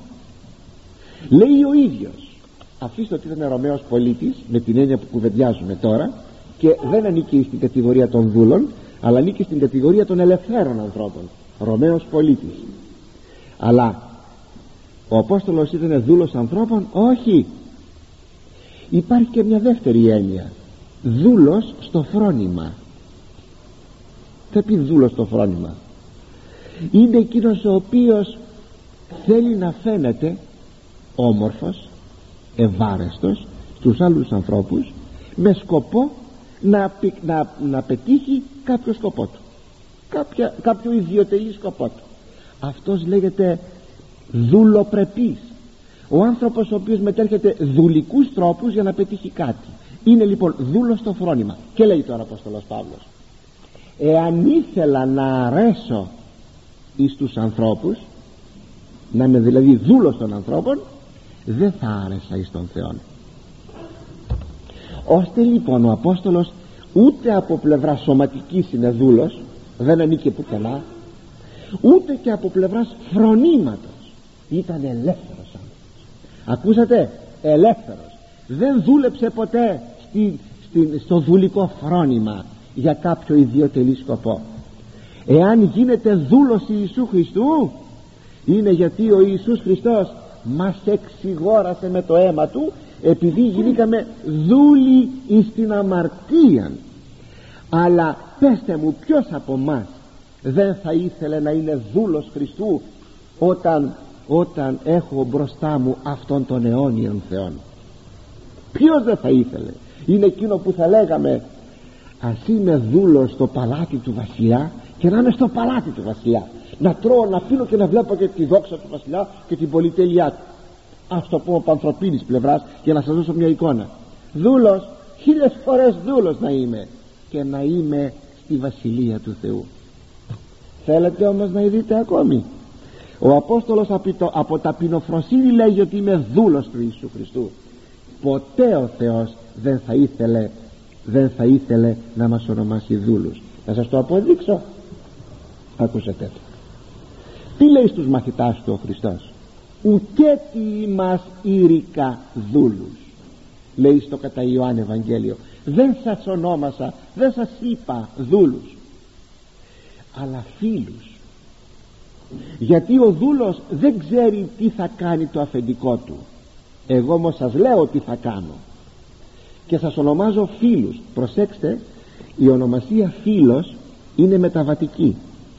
Λέει ο ίδιος, αφήστε ότι ήταν Ρωμαίος πολίτης με την έννοια που κουβεντιάζουμε τώρα, και δεν ανήκει στην κατηγορία των δούλων, αλλά ανήκει στην κατηγορία των ελευθέρων ανθρώπων, Ρωμαίος πολίτης. Αλλά ο Απόστολος ήταν δούλος ανθρώπων? Όχι. Υπάρχει και μια δεύτερη έννοια, δούλος στο φρόνημα. Τι πει δούλος στο φρόνημα? Είναι εκείνος ο οποίος θέλει να φαίνεται όμορφος, ευάρεστος στους άλλους ανθρώπους, με σκοπό να, να, να πετύχει κάποιο σκοπό του, κάποια, κάποιο ιδιωτελή σκοπό του. Αυτός λέγεται δουλοπρεπής. Ο άνθρωπος ο οποίος μετέρχεται δουλικούς τρόπους για να πετύχει κάτι. Είναι λοιπόν δούλος στο φρόνημα. Και λέει τώρα ο Απόστολος Παύλος, εάν ήθελα να αρέσω εις τους ανθρώπους, να είμαι δηλαδή δούλος των ανθρώπων, δεν θα άρεσα εις τον Θεόν. Ώστε λοιπόν ο Απόστολος ούτε από πλευρά σωματικής είναι δούλος, δεν ανήκε πουθενά, ούτε και από πλευράς φρονήματος ήταν ελεύθερος άνθρωπος. Ακούσατε, ελεύθερος. Δεν δούλεψε ποτέ στη, στη, στο δουλικό φρόνημα για κάποιο ιδιωτελή σκοπό. Εάν γίνεται δούλος Ιησού Χριστού, είναι γιατί ο Ιησούς Χριστός μας εξηγόρασε με το αίμα του, επειδή γινήκαμε δούλοι εις την αμαρτία. Αλλά πέστε μου, ποιος από μας δεν θα ήθελε να είναι δούλος Χριστού όταν, όταν έχω μπροστά μου αυτόν τον αιώνιον Θεόν? Ποιος δεν θα ήθελε? Είναι εκείνο που θα λέγαμε, ας είμαι δούλος στο παλάτι του βασιλιά, και να είμαι στο παλάτι του βασιλιά, να τρώω, να πίνω και να βλέπω και τη δόξα του βασιλιά και την πολυτέλειά του. Ας το πω από ανθρωπίνης πλευράς για να σας δώσω μια εικόνα. Δούλος, χίλιες φορές δούλος να είμαι, και να είμαι στη Βασιλεία του Θεού. Θέλετε όμως να ειδείτε ακόμη? Ο Απόστολος από ταπεινοφροσύνη λέγει ότι είμαι δούλος του Ιησού Χριστού. Ποτέ ο Θεός δεν θα ήθελε δεν θα ήθελε να μας ονομάσει δούλους. Να σας το αποδείξω. Ακούσατε. Τι λέει στους μαθητάς του ο Χριστός? Ουκέτι ημάς ήρυκα δούλους, λέει στο κατά Ιωάννη Ευαγγέλιο. Δεν σας ονόμασα, δεν σας είπα δούλους, αλλά φίλους. Γιατί ο δούλος δεν ξέρει τι θα κάνει το αφεντικό του. Εγώ όμως σας λέω τι θα κάνω και σας ονομάζω φίλους. Προσέξτε, η ονομασία φίλος είναι μεταβατική.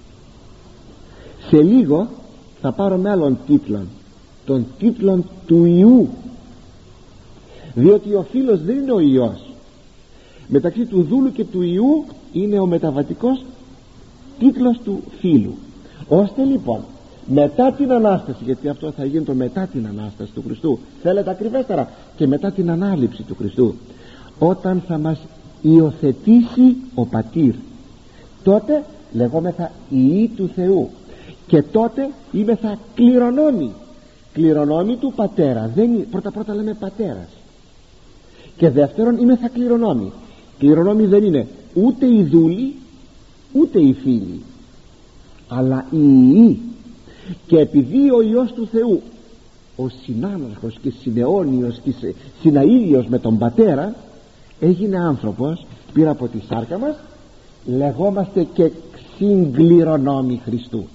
Σε λίγο θα πάρω με άλλον τίτλο, τον τίτλο του Ιού, διότι ο φίλος δεν είναι ο Υιός. Μεταξύ του δούλου και του Ιού είναι ο μεταβατικός τίτλος του φίλου. Ώστε λοιπόν μετά την Ανάσταση, γιατί αυτό θα γίνει το μετά την Ανάσταση του Χριστού, θέλετε ακριβέστερα, και μετά την Ανάληψη του Χριστού, όταν θα μας υιοθετήσει ο Πατήρ, τότε λεγόμεθα Υιοί του Θεού, και τότε είμεθα κληρονόμοι. Κληρονόμοι του Πατέρα. Δεν είναι, πρώτα πρώτα λέμε Πατέρας, και δεύτερον είμεθα κληρονόμοι. Κληρονόμοι δεν είναι ούτε οι δούλοι ούτε οι φίλοι, αλλά οι Υιοί. Και επειδή ο Υιός του Θεού, ο συνάναρχος και συναιώνιος και συναήλιος με τον Πατέρα, έγινε άνθρωπος, πήρε από τη σάρκα μας, λεγόμαστε και συγκληρονόμοι Χριστού.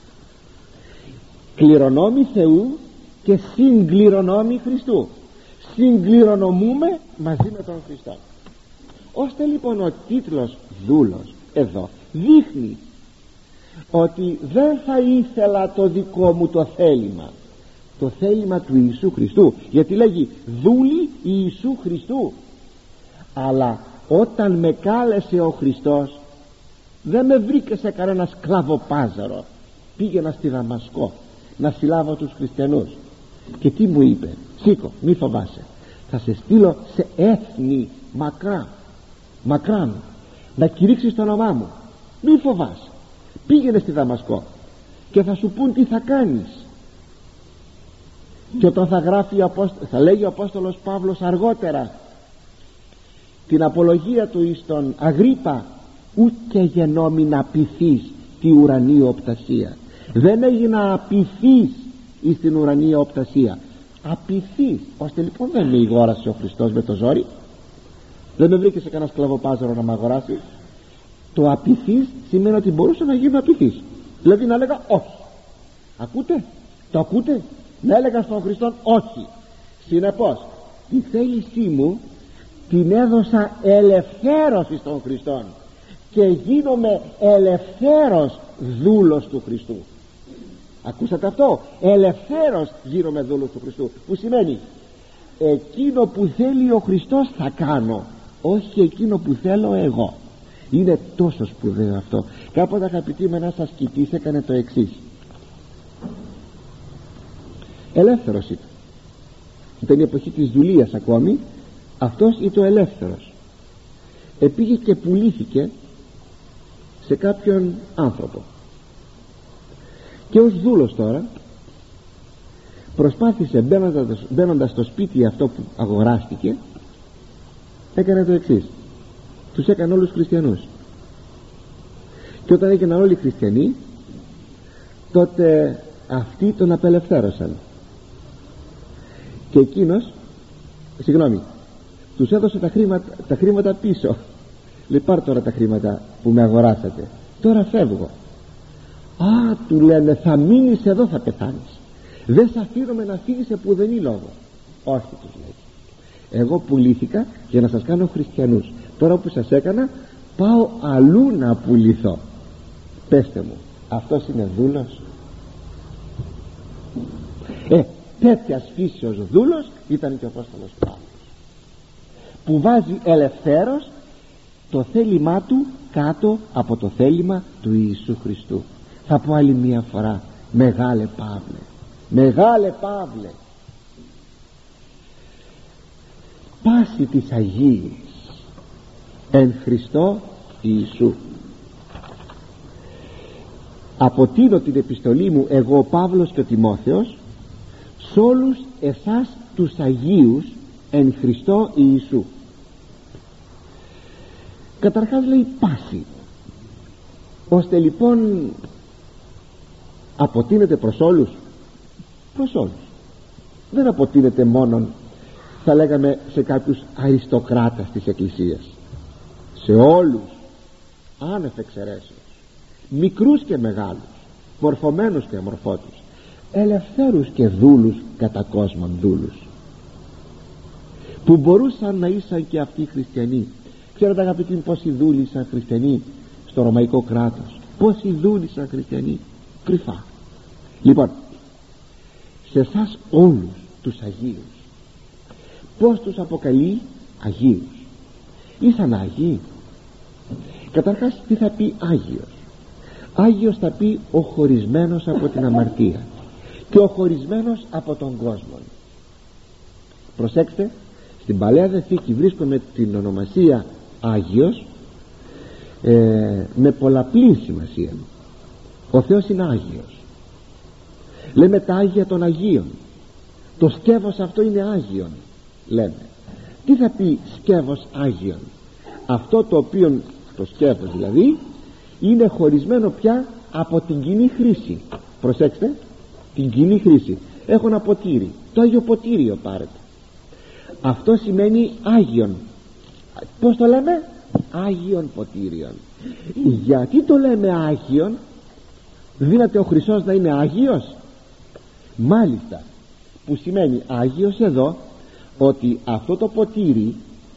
Κληρονόμοι Θεού και συγκληρονόμοι Χριστού. Συγκληρονομούμε μαζί με τον Χριστό. Ώστε λοιπόν ο τίτλος δούλος εδώ δείχνει ότι δεν θα ήθελα το δικό μου το θέλημα, το θέλημα του Ιησού Χριστού, γιατί λέγει δούλοι Ιησού Χριστού. Αλλά όταν με κάλεσε ο Χριστός, δεν με βρήκε σε κανένα σκλαβοπάζαρο. Πήγαινα στη Δαμασκό να συλλάβω τους χριστιανούς, και τι μου είπε? Σήκω, μη φοβάσαι, θα σε στείλω σε έθνη μακρά, μακράν, να κηρύξεις το όνομά μου. Μη φοβάσαι, πήγαινε στη Δαμασκό και θα σου πούν τι θα κάνεις. Και όταν θα γράφει, θα λέγει ο Απόστολος Παύλος αργότερα την απολογία του εις τον Αγρίππα, ούτε γενόμην απειθείς τη ουρανή οπτασία. Δεν έγινα απειθείς εις την ουρανή οπτασία. Απειθείς. Ώστε λοιπόν δεν με ηγόρασε ο Χριστός με το ζόρι, δεν με βρήκε σε κανένα σκλαβοπάζαρο να με αγοράσει. Το απειθείς σημαίνει ότι μπορούσα να γίνω απειθείς, δηλαδή να έλεγα όχι. Ακούτε, το ακούτε? Να έλεγα στον Χριστόν όχι. Συνεπώς τη θέλησή μου την έδωσα ελευθέρωση στον Χριστόν και γίνομαι ελευθέρος δούλος του Χριστού. Ακούσατε αυτό? Ελευθέρος γίνομαι δούλος του Χριστού, που σημαίνει εκείνο που θέλει ο Χριστός θα κάνω, όχι εκείνο που θέλω εγώ. Είναι τόσο σπουδαίο αυτό. Κάποτε, αγαπητοί με, ένας ασκητής έκανε το εξής. Ελεύθερος ήταν, ήταν η εποχή της δουλείας ακόμη. Αυτός ήταν ο ελεύθερος. Επήγε και πουλήθηκε σε κάποιον άνθρωπο, και ως δούλος τώρα προσπάθησε, μπαίνοντας, μπαίνοντας στο σπίτι αυτό που αγοράστηκε, έκανε το εξής. Τους έκανε όλους χριστιανούς, και όταν έγιναν όλοι χριστιανοί, τότε αυτοί τον απελευθέρωσαν, και εκείνος, συγγνώμη, τους έδωσε τα χρήματα, τα χρήματα πίσω. Λέει, πάρ' τώρα τα χρήματα που με αγοράσατε, τώρα φεύγω. Α, του λένε, θα μείνεις εδώ, θα πεθάνεις, δεν σε αφήνουμε να φύγεις σε πουδενή λόγο. Όχι, τους λέει, εγώ πουλήθηκα για να σας κάνω χριστιανούς. Τώρα που σας έκανα, πάω αλλού να πουληθώ. Πέστε μου, αυτός είναι δούλος? Ε, τέτοιας φύσεως δούλος ήταν και ο Απόστολος Παύλος, που βάζει ελευθέρος το θέλημά του κάτω από το θέλημα του Ιησού Χριστού. Θα πω άλλη μία φορά, μεγάλε Παύλε, μεγάλε Παύλε, πάση της Αγίης εν Χριστώ Ιησού. αποτείνω την επιστολή μου εγώ ο Παύλος και ο Τιμόθεος σ' όλους εσάς τους Αγίους εν Χριστώ Ιησού. Καταρχάς λέει πάση, ώστε λοιπόν αποτείνεται προς όλους, προς όλους. Δεν αποτείνεται μόνον, θα λέγαμε, σε κάποιους αριστοκράτες της Εκκλησίας, σε όλους άνευ εξαιρέσεως, μικρούς και μεγάλους, μορφωμένους και αμορφώτους, ελευθέρους και δούλους κατά κόσμον δούλους, που μπορούσαν να ήσαν και αυτοί χριστιανοί. Ξέρετε αγαπητοί πόσοι δούλοι ήσαν χριστιανοί στο Ρωμαϊκό κράτος, πόσοι δούλοι ήσαν χριστιανοί κρυφά. Λοιπόν, σε εσάς όλους τους Αγίους, πως τους αποκαλεί Αγίους? Ήσαν Άγιοι? Καταρχάς τι θα πει Άγιος? Άγιος θα πει ο χωρισμένος από την αμαρτία και ο χωρισμένος από τον κόσμο. Προσέξτε, στην Παλαιά Διαθήκη βρίσκουμε την ονομασία Άγιος ε, με πολλαπλή σημασία. Ο Θεός είναι Άγιος. Λέμε τα Άγια των Αγίων, το σκεύος αυτό είναι Άγιον, λέμε. Τι θα πει σκεύος Άγιον? Αυτό το οποίο, το σκεύος δηλαδή, είναι χωρισμένο πια από την κοινή χρήση. Προσέξτε, την κοινή χρήση. Έχω ένα ποτήρι, το Άγιο Ποτήριο πάρετε. Αυτό σημαίνει Άγιον. Πώς το λέμε? Άγιον Ποτήριον. Γιατί το λέμε Άγιον? Δύναται ο Χριστός να είναι Άγιος? Μάλιστα, που σημαίνει Άγιος εδώ ότι αυτό το ποτήρι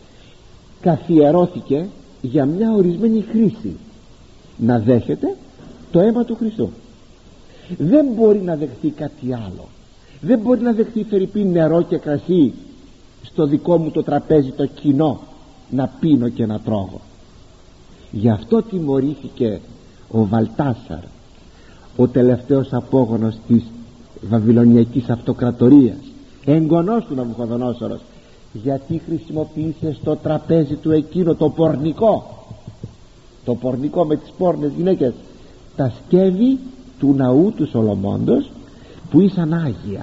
καθιερώθηκε για μια ορισμένη χρήση, να δέχεται το αίμα του Χριστού. Δεν μπορεί να δεχθεί κάτι άλλο. Δεν μπορεί να δεχθεί φερειπίν νερό και κρασί στο δικό μου το τραπέζι το κοινό, να πίνω και να τρώγω. Γι' αυτό τιμωρήθηκε ο Βαλτάσαρ, ο τελευταίος απόγονος της Βαβυλωνιακής Αυτοκρατορίας, εγγονός του Ναβουχοδονόσορος, γιατί χρησιμοποίησε στο τραπέζι του εκείνο το πορνικό, το πορνικό με τις πόρνες γυναίκες, τα σκεύη του ναού του Σολομώντος που ήσαν Άγια.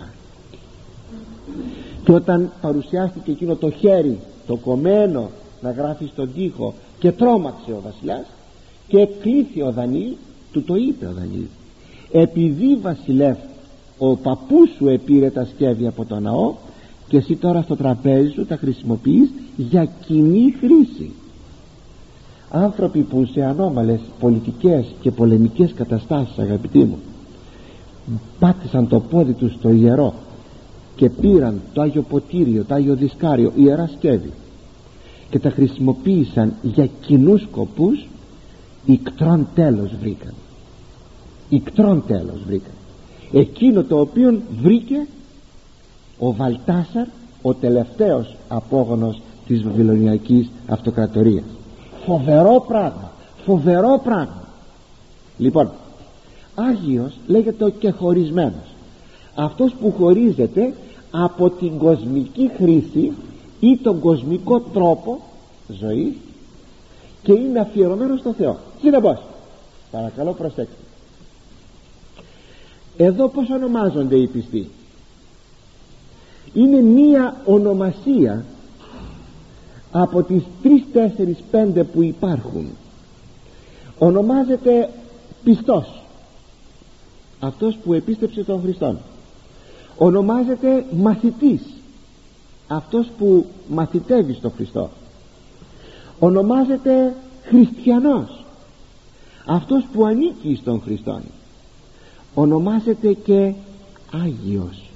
Και όταν παρουσιάστηκε εκείνο το χέρι το κομμένο να γράφει στον τοίχο και τρόμαξε ο βασιλιάς και εκλήθη ο Δανίλ, του το είπε ο Δανίλ, επειδή βασιλεύ ο παππούς σου επήρε τα σκεύη από το ναό και εσύ τώρα στο τραπέζι σου τα χρησιμοποιείς για κοινή χρήση. Άνθρωποι που σε ανώμαλες πολιτικές και πολεμικές καταστάσεις, αγαπητοί μου, πάτησαν το πόδι τους στο ιερό και πήραν το Άγιο Ποτήριο, το Άγιο Δισκάριο, ιερά σκεύη, και τα χρησιμοποίησαν για κοινούς σκοπούς, ικτρών τέλος βρήκαν. Ικτρών τέλος βρήκαν εκείνο το οποίο βρήκε ο Βαλτάσαρ, ο τελευταίος απόγονος της Βαβυλωνιακής Αυτοκρατορίας. Φοβερό πράγμα, φοβερό πράγμα. Λοιπόν, Άγιος λέγεται ο και χωρισμένος, αυτός που χωρίζεται από την κοσμική χρήση ή τον κοσμικό τρόπο ζωής και είναι αφιερωμένος στο Θεό. Συνεπώς, παρακαλώ προσέξτε, εδώ πως ονομάζονται οι πιστοί? Είναι μία ονομασία από τις τρεις, τέσσερις, πέντε που υπάρχουν. Ονομάζεται πιστός, αυτός που επίστεψε τον Χριστόν. Ονομάζεται μαθητής, αυτός που μαθητεύει στον Χριστό. Ονομάζεται χριστιανός, αυτός που ανήκει στον Χριστόν. Ονομάζεται και Άγιος.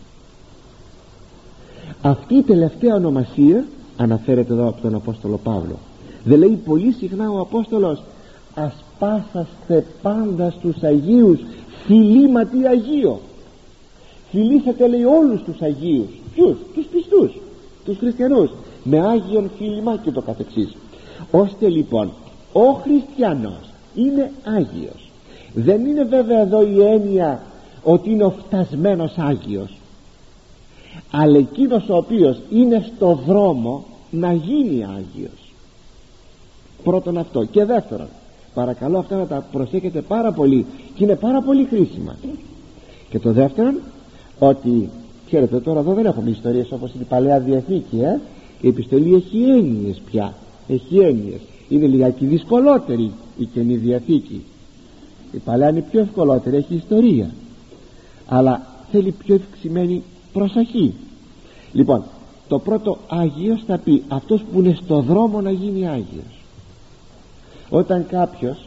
Αυτή η τελευταία ονομασία αναφέρεται εδώ από τον Απόστολο Παύλο. Δεν λέει πολύ συχνά ο Απόστολος ας πάσαστε πάντα στους Αγίους φιλήματι Αγίο? Φιλήσατε, λέει, όλους τους Αγίους. Ποιους? Τους πιστούς, τους χριστιανούς, με Άγιον φίλημα και το καθεξής. Ώστε λοιπόν ο χριστιανός είναι Άγιος. Δεν είναι βέβαια εδώ η έννοια ότι είναι ο φτασμένος Άγιος, αλλά εκείνος ο οποίος είναι στο δρόμο να γίνει Άγιος. Πρώτον αυτό. Και δεύτερον, Παρακαλώ αυτά να τα προσέχετε πάρα πολύ, και είναι πάρα πολύ χρήσιμα. Και το δεύτερο, ότι ξέρετε τώρα εδώ δεν έχουμε ιστορίες όπως είναι η Παλαιά Διαθήκη, ε? Η επιστολή έχει έννοιες πια, έχει έννοιες. Είναι λιγάκι δυσκολότερη η Καινή Διαθήκη. Η Παλαιά είναι πιο ευκολότερη, έχει ιστορία, αλλά θέλει πιο ευξημένη προσοχή. Λοιπόν, το πρώτο, Άγιος θα πει αυτός που είναι στο δρόμο να γίνει Άγιος. Όταν κάποιος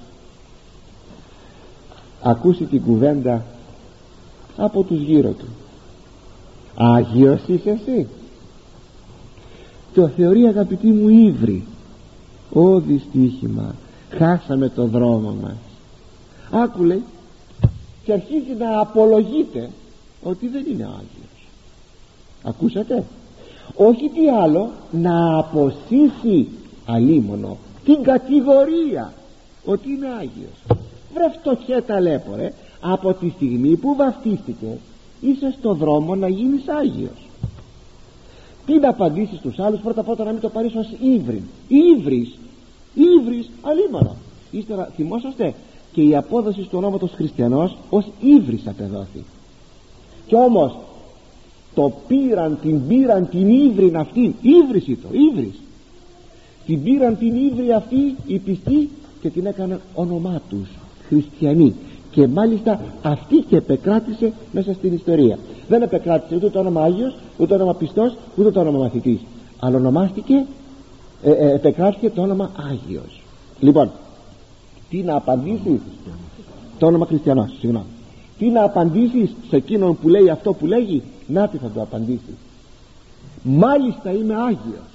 ακούσει την κουβέντα από τους γύρω του, Άγιος είσαι εσύ, το θεωρεί, αγαπητοί μου, ύβρι. Ω δυστύχημα, χάσαμε το δρόμο μας. Άκουλε, και αρχίζει να απολογείται ότι δεν είναι Άγιος. Ακούσατε? Όχι τι άλλο, να αποσύσει αλίμονο την κατηγορία ότι είναι Άγιος. Βρε φτωχέ ταλέπορε, από τη στιγμή που βαφτίστηκε είσαι στο δρόμο να γίνεις Άγιος. Τι να απαντήσεις στους άλλους? Πρώτα απ' όλα να μην το πάρεις ως ύβριν. Ύβρις, ύβρις αλίμονο. Ύστερα θυμόσαστε και η απόδοση του ονόματος Χριστιανός ως ύβρις απεδόθη. Κι όμως το πήραν, την πήραν την ύβριν αυτή, ύβρις ήτο, ύβρις, την πήραν την ύβρι αυτή οι πιστοί και την έκαναν όνομά τους χριστιανοί. Και μάλιστα αυτή και επεκράτησε μέσα στην ιστορία. Δεν επεκράτησε ούτε το όνομα Άγιος, ούτε το όνομα πιστός, ούτε το όνομα μαθητής, αλλά ονομάστηκε, ε, ε, επεκράτησε το όνομα Άγιος. Λοιπόν, τι να απαντήσεις? Το όνομα Χριστιανός, συγγνώμη. Τι να απαντήσεις σε εκείνον που λέει αυτό που λέγει? Να τι θα το απαντήσεις? Μάλιστα είμαι Άγιος.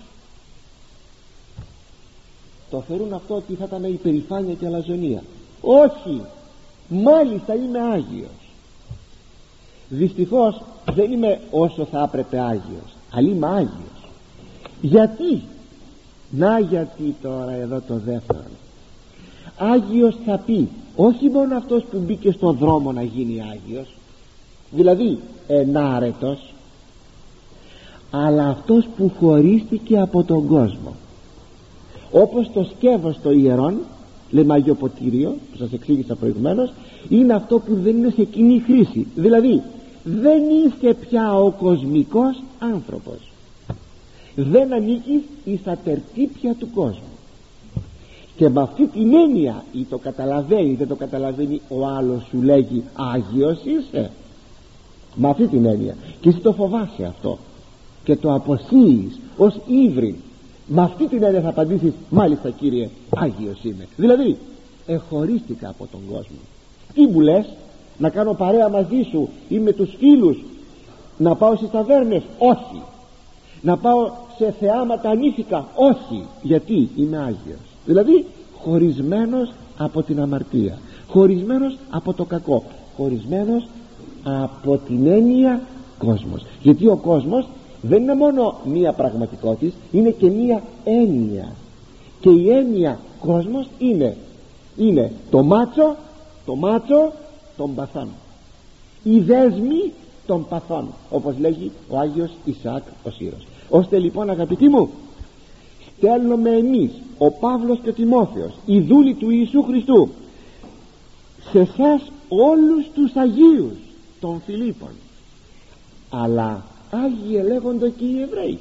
Το θεωρούν αυτό ότι θα ήταν υπερηφάνεια και αλαζονία. Όχι, μάλιστα είμαι Άγιος. Δυστυχώς δεν είμαι όσο θα έπρεπε Άγιος, αλλά είμαι Άγιος. Γιατί? Να γιατί τώρα εδώ το δεύτερο. Άγιος θα πει όχι μόνο αυτός που μπήκε στον δρόμο να γίνει Άγιος, δηλαδή ενάρετος, αλλά αυτός που χωρίστηκε από τον κόσμο, όπως το σκεύος το ιερόν, λέμε αγιοποτήριο που σας εξήγησα προηγουμένως, είναι αυτό που δεν είναι σε κοινή χρήση. Δηλαδή δεν είσαι πια ο κοσμικός άνθρωπος, δεν ανήκεις στα τερτύπια του κόσμου. Και με αυτή την έννοια, ή το καταλαβαίνει δεν το καταλαβαίνει, ο άλλος σου λέγει Άγιος είσαι, με αυτή την έννοια, και εσύ το φοβάσαι αυτό και το αποσύεις ως ύβριν. Με αυτή την έννοια θα απαντήσεις μάλιστα κύριε, Άγιος είμαι. Δηλαδή εχωρίστηκα από τον κόσμο. Τι μου λες? Να κάνω παρέα μαζί σου ή με τους φίλους, να πάω στις ταβέρνες? Όχι. Να πάω σε θεάματα ανήθικα? Όχι. Γιατί είμαι Άγιος. Δηλαδή χωρισμένος από την αμαρτία, χωρισμένος από το κακό, χωρισμένος από την έννοια κόσμος. Γιατί ο κόσμος δεν είναι μόνο μία πραγματικότητα, είναι και μία έννοια. Και η έννοια κόσμος είναι, είναι το μάτσο, το μάτσο των παθών, οι δέσμοι των παθών, όπως λέγει ο Άγιος Ισαάκ ο Σύρος. Ώστε λοιπόν, αγαπητοί μου, στέλνουμε εμείς, ο Παύλος και ο Τιμόθεος, οι δούλοι του Ιησού Χριστού, σε εσάς όλους τους Αγίους των Φιλίππων. Αλλά Άγιοι ελέγονται και οι Εβραίοι,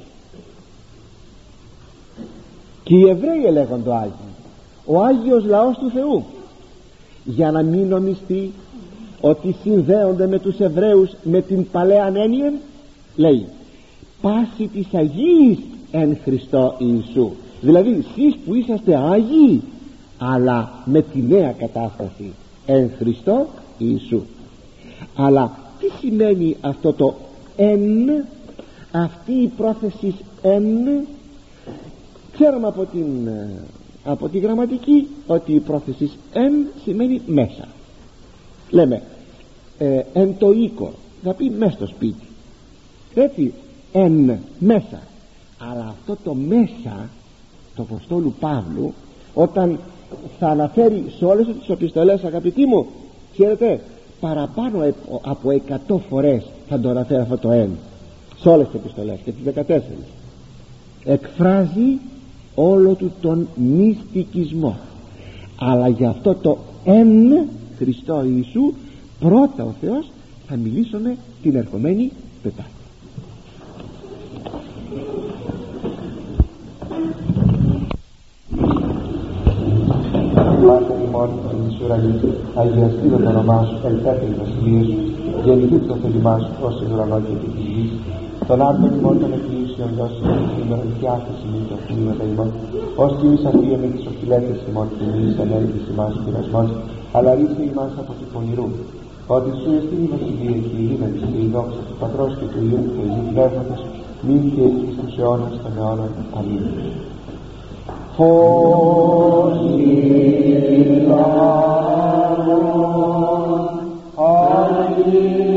και οι Εβραίοι ελέγονται Άγιοι, ο Άγιος λαός του Θεού, για να μην νομιστεί ότι συνδέονται με τους Εβραίους με την παλαιά έννοια. Λέει πάση της Αγίης εν Χριστώ Ιησού, δηλαδή εσείς που είσαστε Άγιοι, αλλά με τη νέα κατάσταση εν Χριστώ Ιησού. Αλλά τι σημαίνει αυτό το εν, αυτή η πρόθεση εν? Ξέρουμε από την, από τη γραμματική ότι η πρόθεση εν σημαίνει μέσα. Λέμε ε, εν το οίκο, θα πει μέσα στο σπίτι, έτσι, εν μέσα. Αλλά αυτό το μέσα του Αποστόλου Παύλου, όταν θα αναφέρει σε όλες τις επιστολές, αγαπητοί μου, ξέρετε, παραπάνω από εκατό φορές θα το αναφέρει αυτό το εν σε όλες τις επιστολές, και τις δεκατέσσερις εκφράζει όλο του τον μυστικισμό. αλλά για αυτό το εν Χριστό Ιησού πρώτα ο Θεός θα μιλήσουμε την ερχομένη Τετάρτη. Πάτερ ημών εις ουρανής, αγιαστήτω το όνομά σου, ελθέτω η βασιλεία σου, γεννηθήτω το θέλημά σου, ως εις ουρανό και επί της γης. Τον άρτον ημών των εκκλήσεων δώσει μας σήμερα, και άφηση μη τα κτήματα ημών, ως και εμείς αφίαμε τις οφειλέτες ημών, και εμείς ανέλθεις ημάς πειρασμός, αλλά ρίσε ημάς από του πονηρού. Ότι σου εστίν η βασιλεία και η δύναμη και η δόξα του Πατρός και του Υιού και του Αγίου Πνεύματος, μην και εις τους αιώνας των αιώνων. Αμήν. Φως εις λαός,